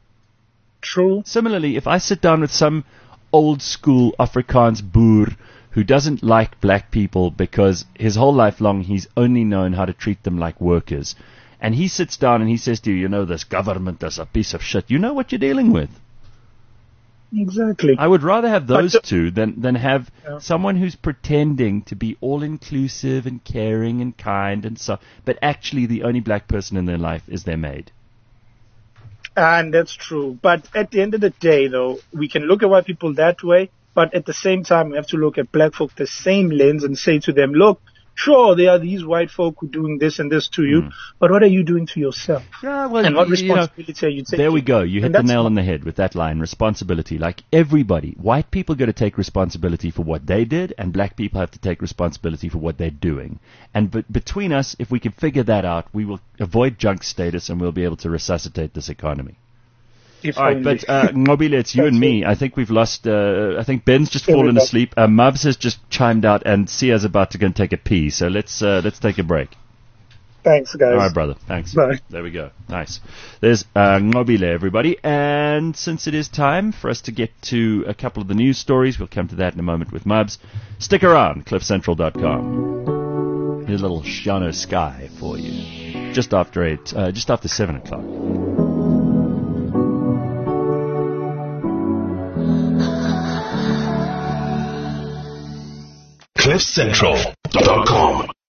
Speaker 10: True.
Speaker 2: Similarly, if I sit down with some old school Afrikaans boer who doesn't like black people because his whole life long he's only known how to treat them like workers, and he sits down and he says to you, you know, this government is a piece of shit, you know what you're dealing with.
Speaker 10: Exactly.
Speaker 2: I would rather have those
Speaker 10: But, uh,
Speaker 2: two than, than have
Speaker 10: Yeah.
Speaker 2: someone who's pretending to be all-inclusive and caring and kind and so, but actually the only black person in their life is their maid.
Speaker 10: And that's true. But at the end of the day, though, we can look at white people that way, but at the same time, we have to look at black folk the same lens and say to them, look, sure, there are these white folk who are doing this and this to you, mm. but what are you doing to yourself?
Speaker 2: Yeah, well,
Speaker 10: and what
Speaker 2: you
Speaker 10: responsibility
Speaker 2: know,
Speaker 10: are you taking?
Speaker 2: There we go. You hit
Speaker 10: and
Speaker 2: the nail on the head with that line, responsibility. Like everybody, white people got to take responsibility for what they did, and black people have to take responsibility for what they're doing. And b- between us, if we can figure that out, we will avoid junk status and we'll be able to resuscitate this economy.
Speaker 10: If
Speaker 2: All right,
Speaker 10: only.
Speaker 2: but uh, Ngobile, it's you and me. I think we've lost. Uh, I think Ben's just fallen asleep. Uh, Mubs has just chimed out, and Sia's about to go and take a pee. So let's uh, let's take a break.
Speaker 10: Thanks, guys.
Speaker 2: All right, brother. Thanks.
Speaker 10: Bye.
Speaker 2: There we go. Nice. There's uh, Ngobile, everybody. And since it is time for us to get to a couple of the news stories, we'll come to that in a moment with Mubs. Stick around, cliff central dot com. Here's a little Shano Sky for you. Just after eight. Uh, just after seven o'clock.
Speaker 1: cliff central dot com